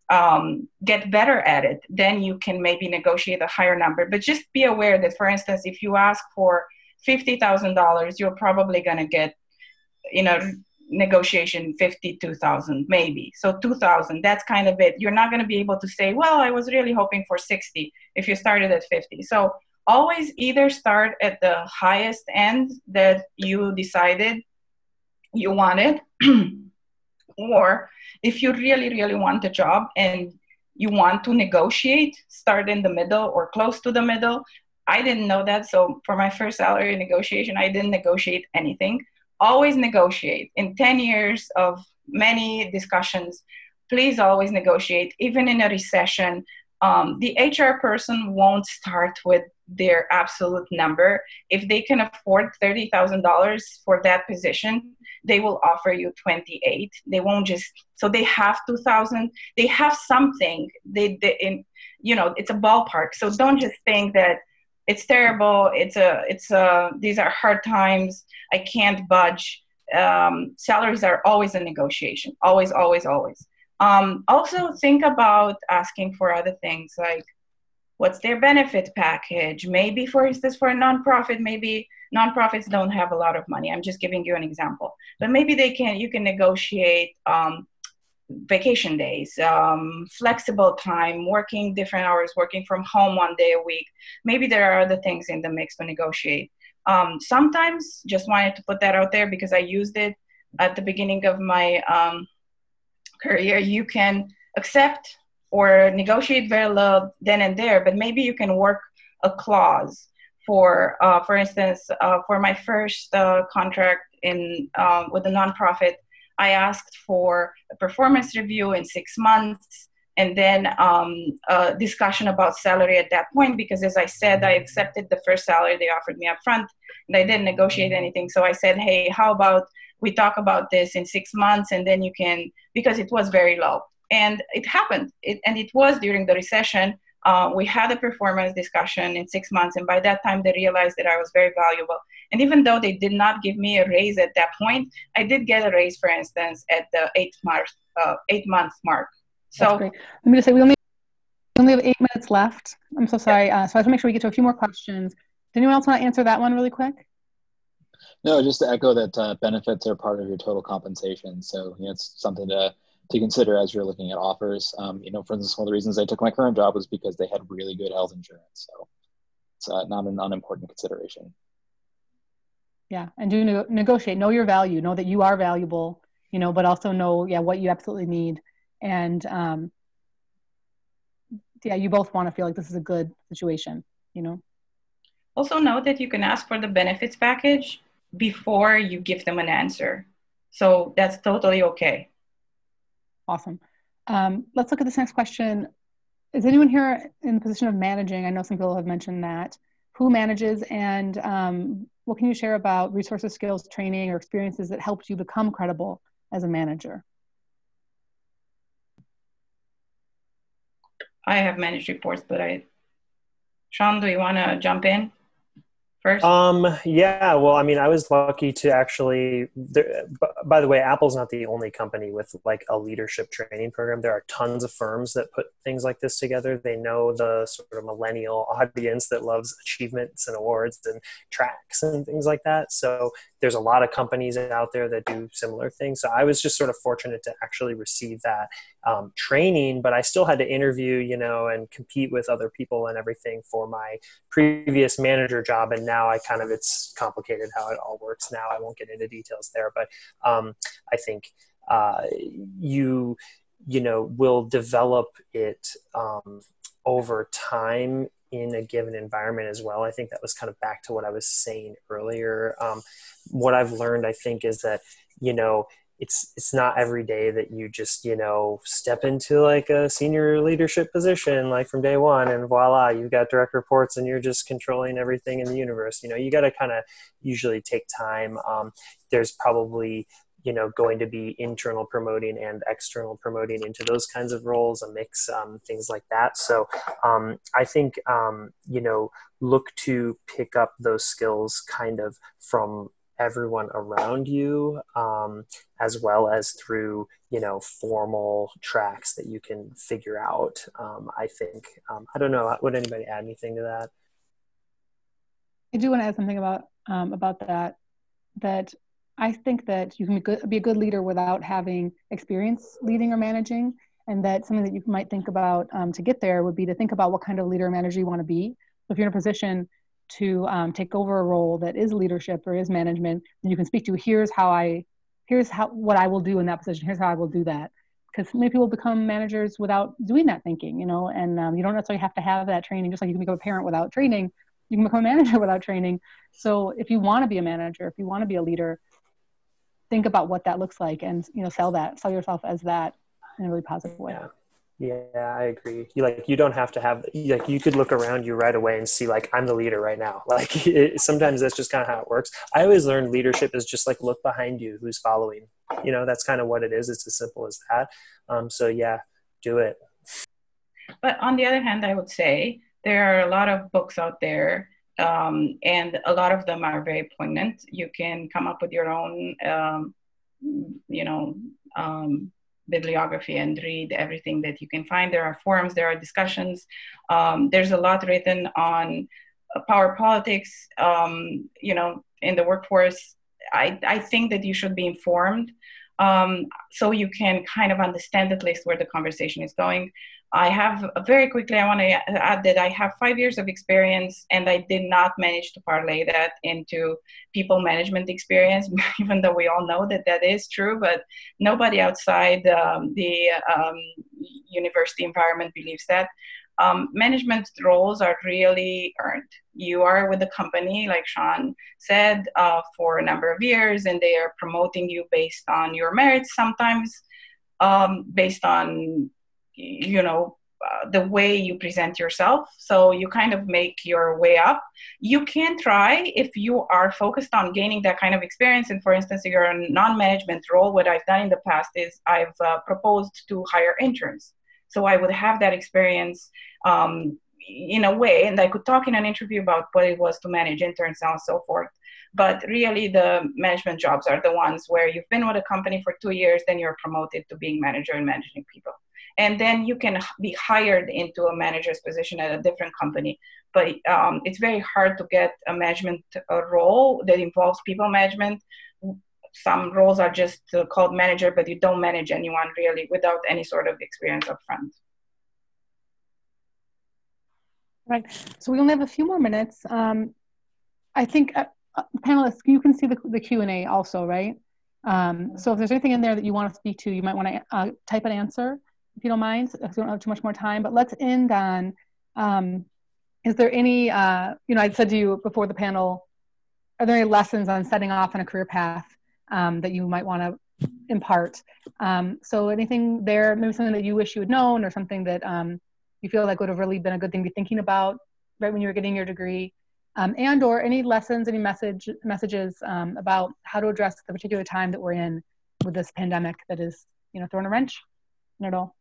um, get better at it, then you can maybe negotiate a higher number. But just be aware that, for instance, if you ask for fifty thousand dollars, you're probably gonna get, you know, negotiation fifty-two thousand maybe. So two thousand, that's kind of it. You're not going to be able to say, well, I was really hoping for sixty if you started at fifty. So always either start at the highest end that you decided you wanted, or if you really, really want a job and you want to negotiate, start in the middle or close to the middle. I didn't know that. So for my first salary negotiation, I didn't negotiate anything. Always negotiate. In ten years of many discussions, please always negotiate. Even in a recession, um, the H R person won't start with their absolute number. If they can afford thirty thousand dollars for that position, they will offer you twenty-eight. They won't just, so they have two thousand, they have something. They, they in, you know, it's a ballpark. So don't just think that it's terrible. It's a, it's a, these are hard times. I can't budge. Um, salaries are always a negotiation. Always, always, always. Um, also think about asking for other things like what's their benefit package? Maybe, for instance, for a nonprofit, maybe nonprofits don't have a lot of money. I'm just giving you an example. But maybe they can, you can negotiate um, vacation days, um, flexible time, working different hours, working from home one day a week. Maybe there are other things in the mix to negotiate. Um, sometimes, just wanted to put that out there because I used it at the beginning of my um, career, you can accept or negotiate very low then and there, but maybe you can work a clause for, uh, for instance, uh, for my first uh, contract in uh, with a nonprofit, I asked for a performance review in six months and then um, a discussion about salary at that point, because as I said, I accepted the first salary they offered me up front and I didn't negotiate anything. So I said, hey, how about we talk about this in six months and then you can, because it was very low. and it happened. It, and it was during the recession. Uh, we had a performance discussion in six months, and by that time they realized that I was very valuable. And even though they did not give me a raise at that point, I did get a raise, for instance, at the eight month uh, eight month mark. So that's great. Let me just say we only we only have eight minutes left. I'm so sorry. Uh, so I have to make sure we get to a few more questions. Does anyone else want to answer that one really quick? No, just to echo that uh, benefits are part of your total compensation. So you know, it's something to to consider as you're looking at offers. Um, you know, for instance, one of the reasons I took my current job was because they had really good health insurance. So it's uh, not an unimportant consideration. Yeah, and do ne- negotiate. Know your value. Know that you are valuable. You know, but also know, yeah, what you absolutely need. And um, yeah, you both want to feel like this is a good situation. You know. Also note that you can ask for the benefits package before you give them an answer. So that's totally okay. Awesome. Um, let's look at this next question. Is anyone here in the position of managing? I know some people have mentioned that. Who manages, and um, what can you share about resources, skills, training, or experiences that helped you become credible as a manager? I have managed reports, but I, Sean, do you want to jump in first? Um, yeah, well, I mean, I was lucky to actually, there, by the way, Apple's not the only company with like a leadership training program. There are tons of firms that put things like this together. They know the sort of millennial audience that loves achievements and awards and tracks and things like that. So there's a lot of companies out there that do similar things. So I was just sort of fortunate to actually receive that um, training, but I still had to interview, you know, and compete with other people and everything for my previous manager job. And now I kind of, it's complicated how it all works now. I won't get into details there, but um, I think uh, you, you know, will develop it um, over time in a given environment as well. I think that was kind of back to what I was saying earlier. Um, what I've learned, I think, is that, you know, it's it's not every day that you just, you know, step into like a senior leadership position like from day one and voila, you've got direct reports and you're just controlling everything in the universe. You know, you got to kind of usually take time. Um, there's probably, you know, going to be internal promoting and external promoting into those kinds of roles, a mix, um, things like that. So um, I think, um, you know, look to pick up those skills kind of from everyone around you, um, as well as through, you know, formal tracks that you can figure out. Um, I think, um, I don't know, would anybody add anything to that? I do want to add something about, um, about that, that I think that you can be, good, be a good leader without having experience leading or managing, and that something that you might think about um, to get there would be to think about what kind of leader or manager you want to be. So if you're in a position to um, take over a role that is leadership or is management, and you can speak to, here's how I, here's how what I will do in that position, here's how I will do that. Because many people become managers without doing that thinking, you know, and um, you don't necessarily have to have that training, just like you can become a parent without training, you can become a manager without training. So if you want to be a manager, if you want to be a leader, think about what that looks like and, you know, sell that, sell yourself as that in a really positive way. Yeah. Yeah, I agree. You like, you don't have to have, like, you could look around you right away and see, like, I'm the leader right now. Like, it, sometimes that's just kind of how it works. I always learned leadership is just like, look behind you, who's following, you know, that's kind of what it is. It's as simple as that. Um, so yeah, do it. But on the other hand, I would say there are a lot of books out there, um, and a lot of them are very poignant. You can come up with your own, um, you know, um, bibliography and read everything that you can find. There are forums, there are discussions. Um, there's a lot written on uh, power politics, um, you know, in the workforce. I, I think that you should be informed, um, so you can kind of understand at least where the conversation is going. I have, very quickly, I want to add that I have five years of experience, and I did not manage to parlay that into people management experience, even though we all know that that is true, but nobody outside um, the um, university environment believes that. Um, management roles are really earned. You are with the company, like Sean said, uh, for a number of years, and they are promoting you based on your merits, sometimes um, based on, you know, uh, the way you present yourself. So you kind of make your way up. You can try if you are focused on gaining that kind of experience. And for instance, if you're in a non-management role, what I've done in the past is I've uh, proposed to hire interns. So I would have that experience um, in a way, and I could talk in an interview about what it was to manage interns and so forth. But really the management jobs are the ones where you've been with a company for two years, then you're promoted to being manager and managing people. And then you can be hired into a manager's position at a different company. But um, it's very hard to get a management uh, role that involves people management. Some roles are just uh, called manager, but you don't manage anyone really without any sort of experience up front. Right. So we only have a few more minutes. Um, I think uh, uh, panelists, you can see the, the Q and A also, right? Um, so if there's anything in there that you want to speak to, you might want to uh, type an answer if you don't mind, if you don't have too much more time. But let's end on, um, is there any, uh, you know, I said to you before the panel, are there any lessons on setting off on a career path um, that you might want to impart? Um, so anything there, maybe something that you wish you had known or something that um, you feel like would have really been a good thing to be thinking about right when you were getting your degree, um, and or any lessons, any message messages um, about how to address the particular time that we're in with this pandemic that is, you know, throwing a wrench in it all.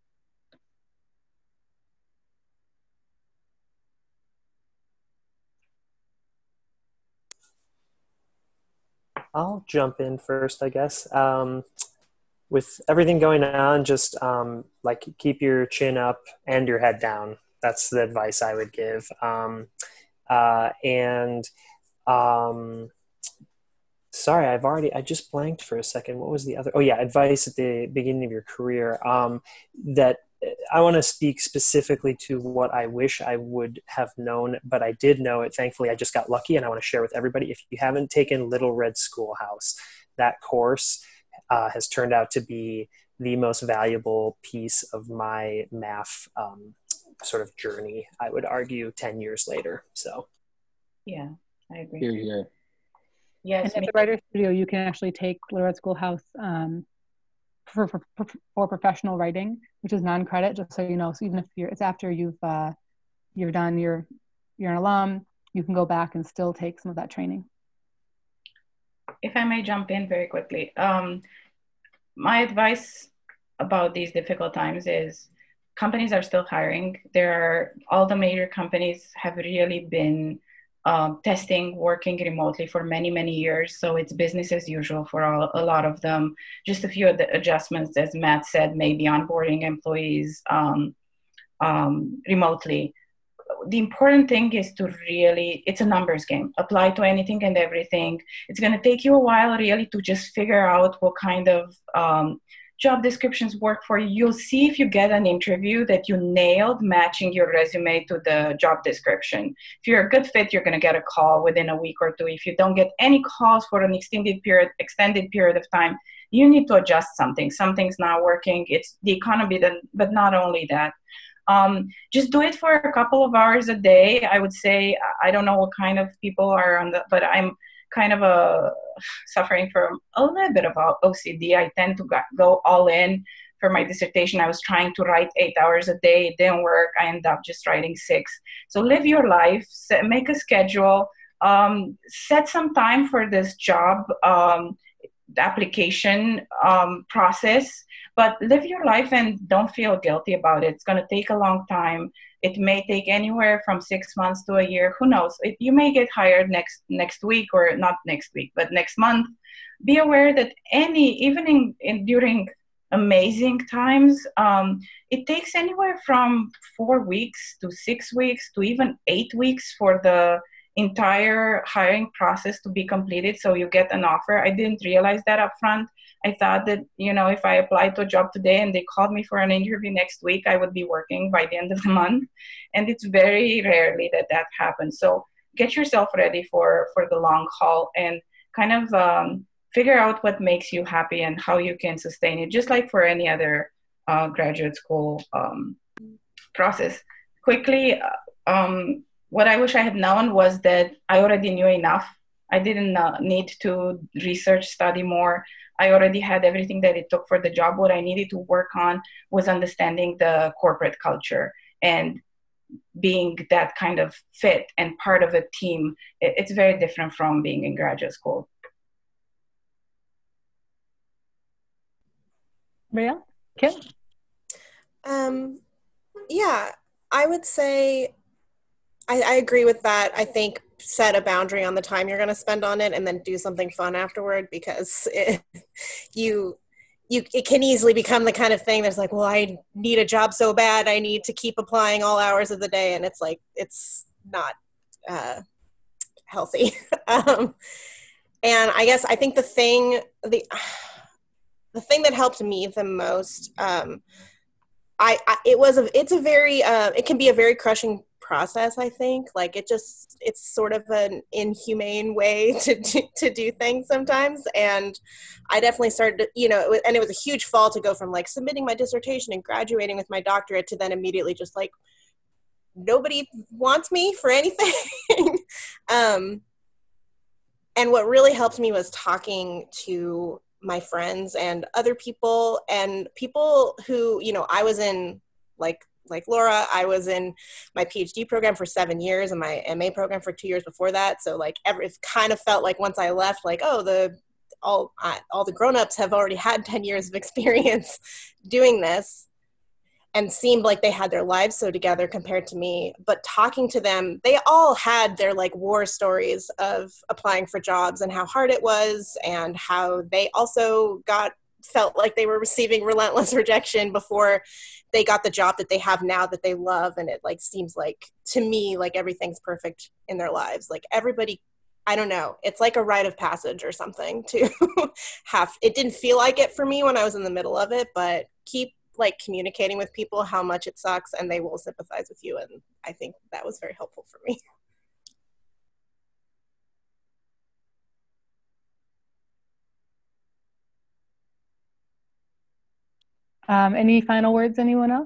I'll jump in first, I guess. Um, with everything going on, just um, like keep your chin up and your head down. That's the advice I would give. Um, uh, and um, sorry, I've already, I just blanked for a second. What was the other? Oh yeah, advice at the beginning of your career. Um, that I want to speak specifically to what I wish I would have known, but I did know it. Thankfully, I just got lucky, and I want to share with everybody. If you haven't taken Little Red Schoolhouse, that course uh, has turned out to be the most valuable piece of my math um, sort of journey, I would argue, ten years later. So, yeah, I agree. Here, here. Yes, and at the Writer's Studio, you can actually take Little Red Schoolhouse um, for, for, for professional writing, which is non-credit, just so you know. So even if you're, it's after you've uh, you're done, you're you're an alum, you can go back and still take some of that training. If I may jump in very quickly, um, my advice about these difficult times is companies are still hiring. There are, all the major companies have really been um, testing, working remotely for many, many years. So it's business as usual for all, a lot of them. Just a few of the adjustments, as Matt said, maybe onboarding employees um, um, remotely. The important thing is to really, it's a numbers game. Apply to anything and everything. It's going to take you a while really to just figure out what kind of um, job descriptions work for you. You'll see if you get an interview that you nailed matching your resume to the job description. If you're a good fit, you're going to get a call within a week or two. If you don't get any calls for an extended period, extended period of time, you need to adjust something. Something's not working. It's the economy, that, but not only that. Um, just do it for a couple of hours a day. I would say, I don't know what kind of people are on the, but I'm kind of a suffering from a little bit of O C D. I tend to go all in. For my dissertation, I was trying to write eight hours a day. It didn't work. I ended up just writing six. So live your life, set, make a schedule, um, set some time for this job um, application um, process, but live your life and don't feel guilty about it. It's going to take a long time. It may take anywhere from six months to a year. Who knows? It, you may get hired next next week, or not next week, but next month. Be aware that any, even in, in during amazing times, um, it takes anywhere from four weeks to six weeks to even eight weeks for the entire hiring process to be completed, so you get an offer. I didn't realize that up front. I thought that, you know, if I applied to a job today and they called me for an interview next week, I would be working by the end of the month. And it's very rarely that that happens. So get yourself ready for, for the long haul and kind of um, figure out what makes you happy and how you can sustain it, just like for any other uh, graduate school um, process. Quickly, um, what I wish I had known was that I already knew enough. I didn't uh, need to research, study more. I already had everything that it took for the job. What I needed to work on was understanding the corporate culture and being that kind of fit and part of a team. It, it's very different from being in graduate school. Maria? Kim? Um, yeah, I would say I, I agree with that. I think set a boundary on the time you're going to spend on it and then do something fun afterward, because it, you you it can easily become the kind of thing that's like, well, I need a job so bad, I need to keep applying all hours of the day, and it's like, it's not uh, healthy. um, and I guess I think the thing the the thing that helped me the most, um, I, I it was a it's a very uh, it can be a very crushing process. I think, like, it just it's sort of an inhumane way to do, to do things sometimes, and I definitely started to, you know it was, and it was a huge fall to go from like submitting my dissertation and graduating with my doctorate to then immediately just like nobody wants me for anything. um, and what really helped me was talking to my friends and other people, and people who, you know, I was in, like, like Laura, I was in my PhD program for seven years and my M A program for two years before that. So like, every, it kind of felt like once I left, like, oh, the, all, I, all the grownups have already had ten years of experience doing this, and seemed like they had their lives so together compared to me. But talking to them, they all had their like war stories of applying for jobs and how hard it was, and how they also got felt like they were receiving relentless rejection before they got the job that they have now that they love. And it like seems like, to me, like everything's perfect in their lives. Like everybody, I don't know, it's like a rite of passage or something to have. It didn't feel like it for me when I was in the middle of it, but keep like communicating with people how much it sucks and they will sympathize with you. And I think that was very helpful for me. Um, any final words, anyone else?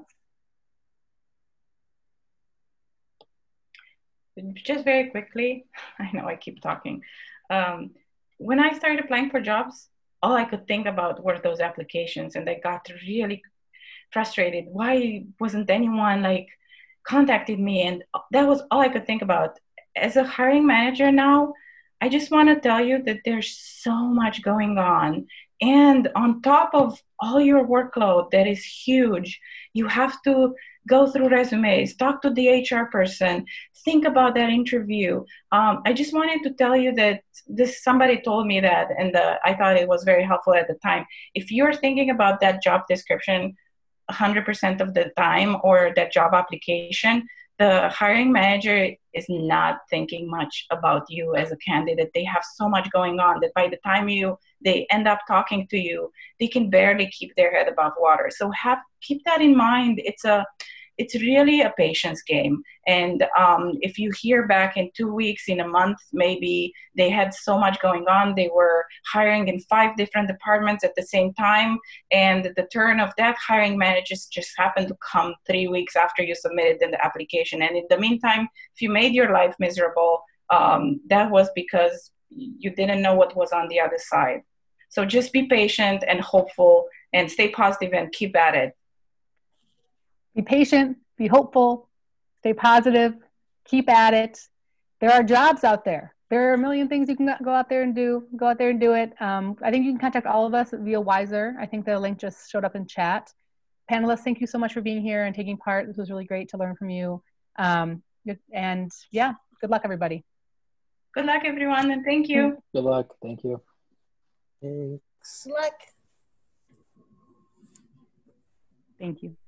Just very quickly, I know I keep talking. Um, when I started applying for jobs, all I could think about were those applications, and I got really frustrated. Why wasn't anyone like contacted me? And that was all I could think about. As a hiring manager now, I just want to tell you that there's so much going on. And on top of all your workload, that is huge, you have to go through resumes, talk to the H R person, think about that interview. Um, I just wanted to tell you that this, somebody told me that, and uh, I thought it was very helpful at the time. If you're thinking about that job description one hundred percent of the time, or that job application, the hiring manager is not thinking much about you as a candidate. They have so much going on that by the time you they end up talking to you, they can barely keep their head above water. So have keep that in mind. It's a it's really a patience game. And um, if you hear back in two weeks, in a month, maybe they had so much going on, they were hiring in five different departments at the same time, and the turn of that hiring manager just happened to come three weeks after you submitted the application. And in the meantime, if you made your life miserable, um, that was because you didn't know what was on the other side. So just be patient and hopeful and stay positive and keep at it. Be patient, be hopeful, stay positive, keep at it. There are jobs out there. There are a million things you can go out there and do. Go out there and do it. Um, I think you can contact all of us via Wiser. I think the link just showed up in chat. Panelists, thank you so much for being here and taking part. This was really great to learn from you. Um, and yeah, good luck, everybody. Good luck, everyone, and thank you. Good luck. Thank you. Thanks. Good luck. Thank you.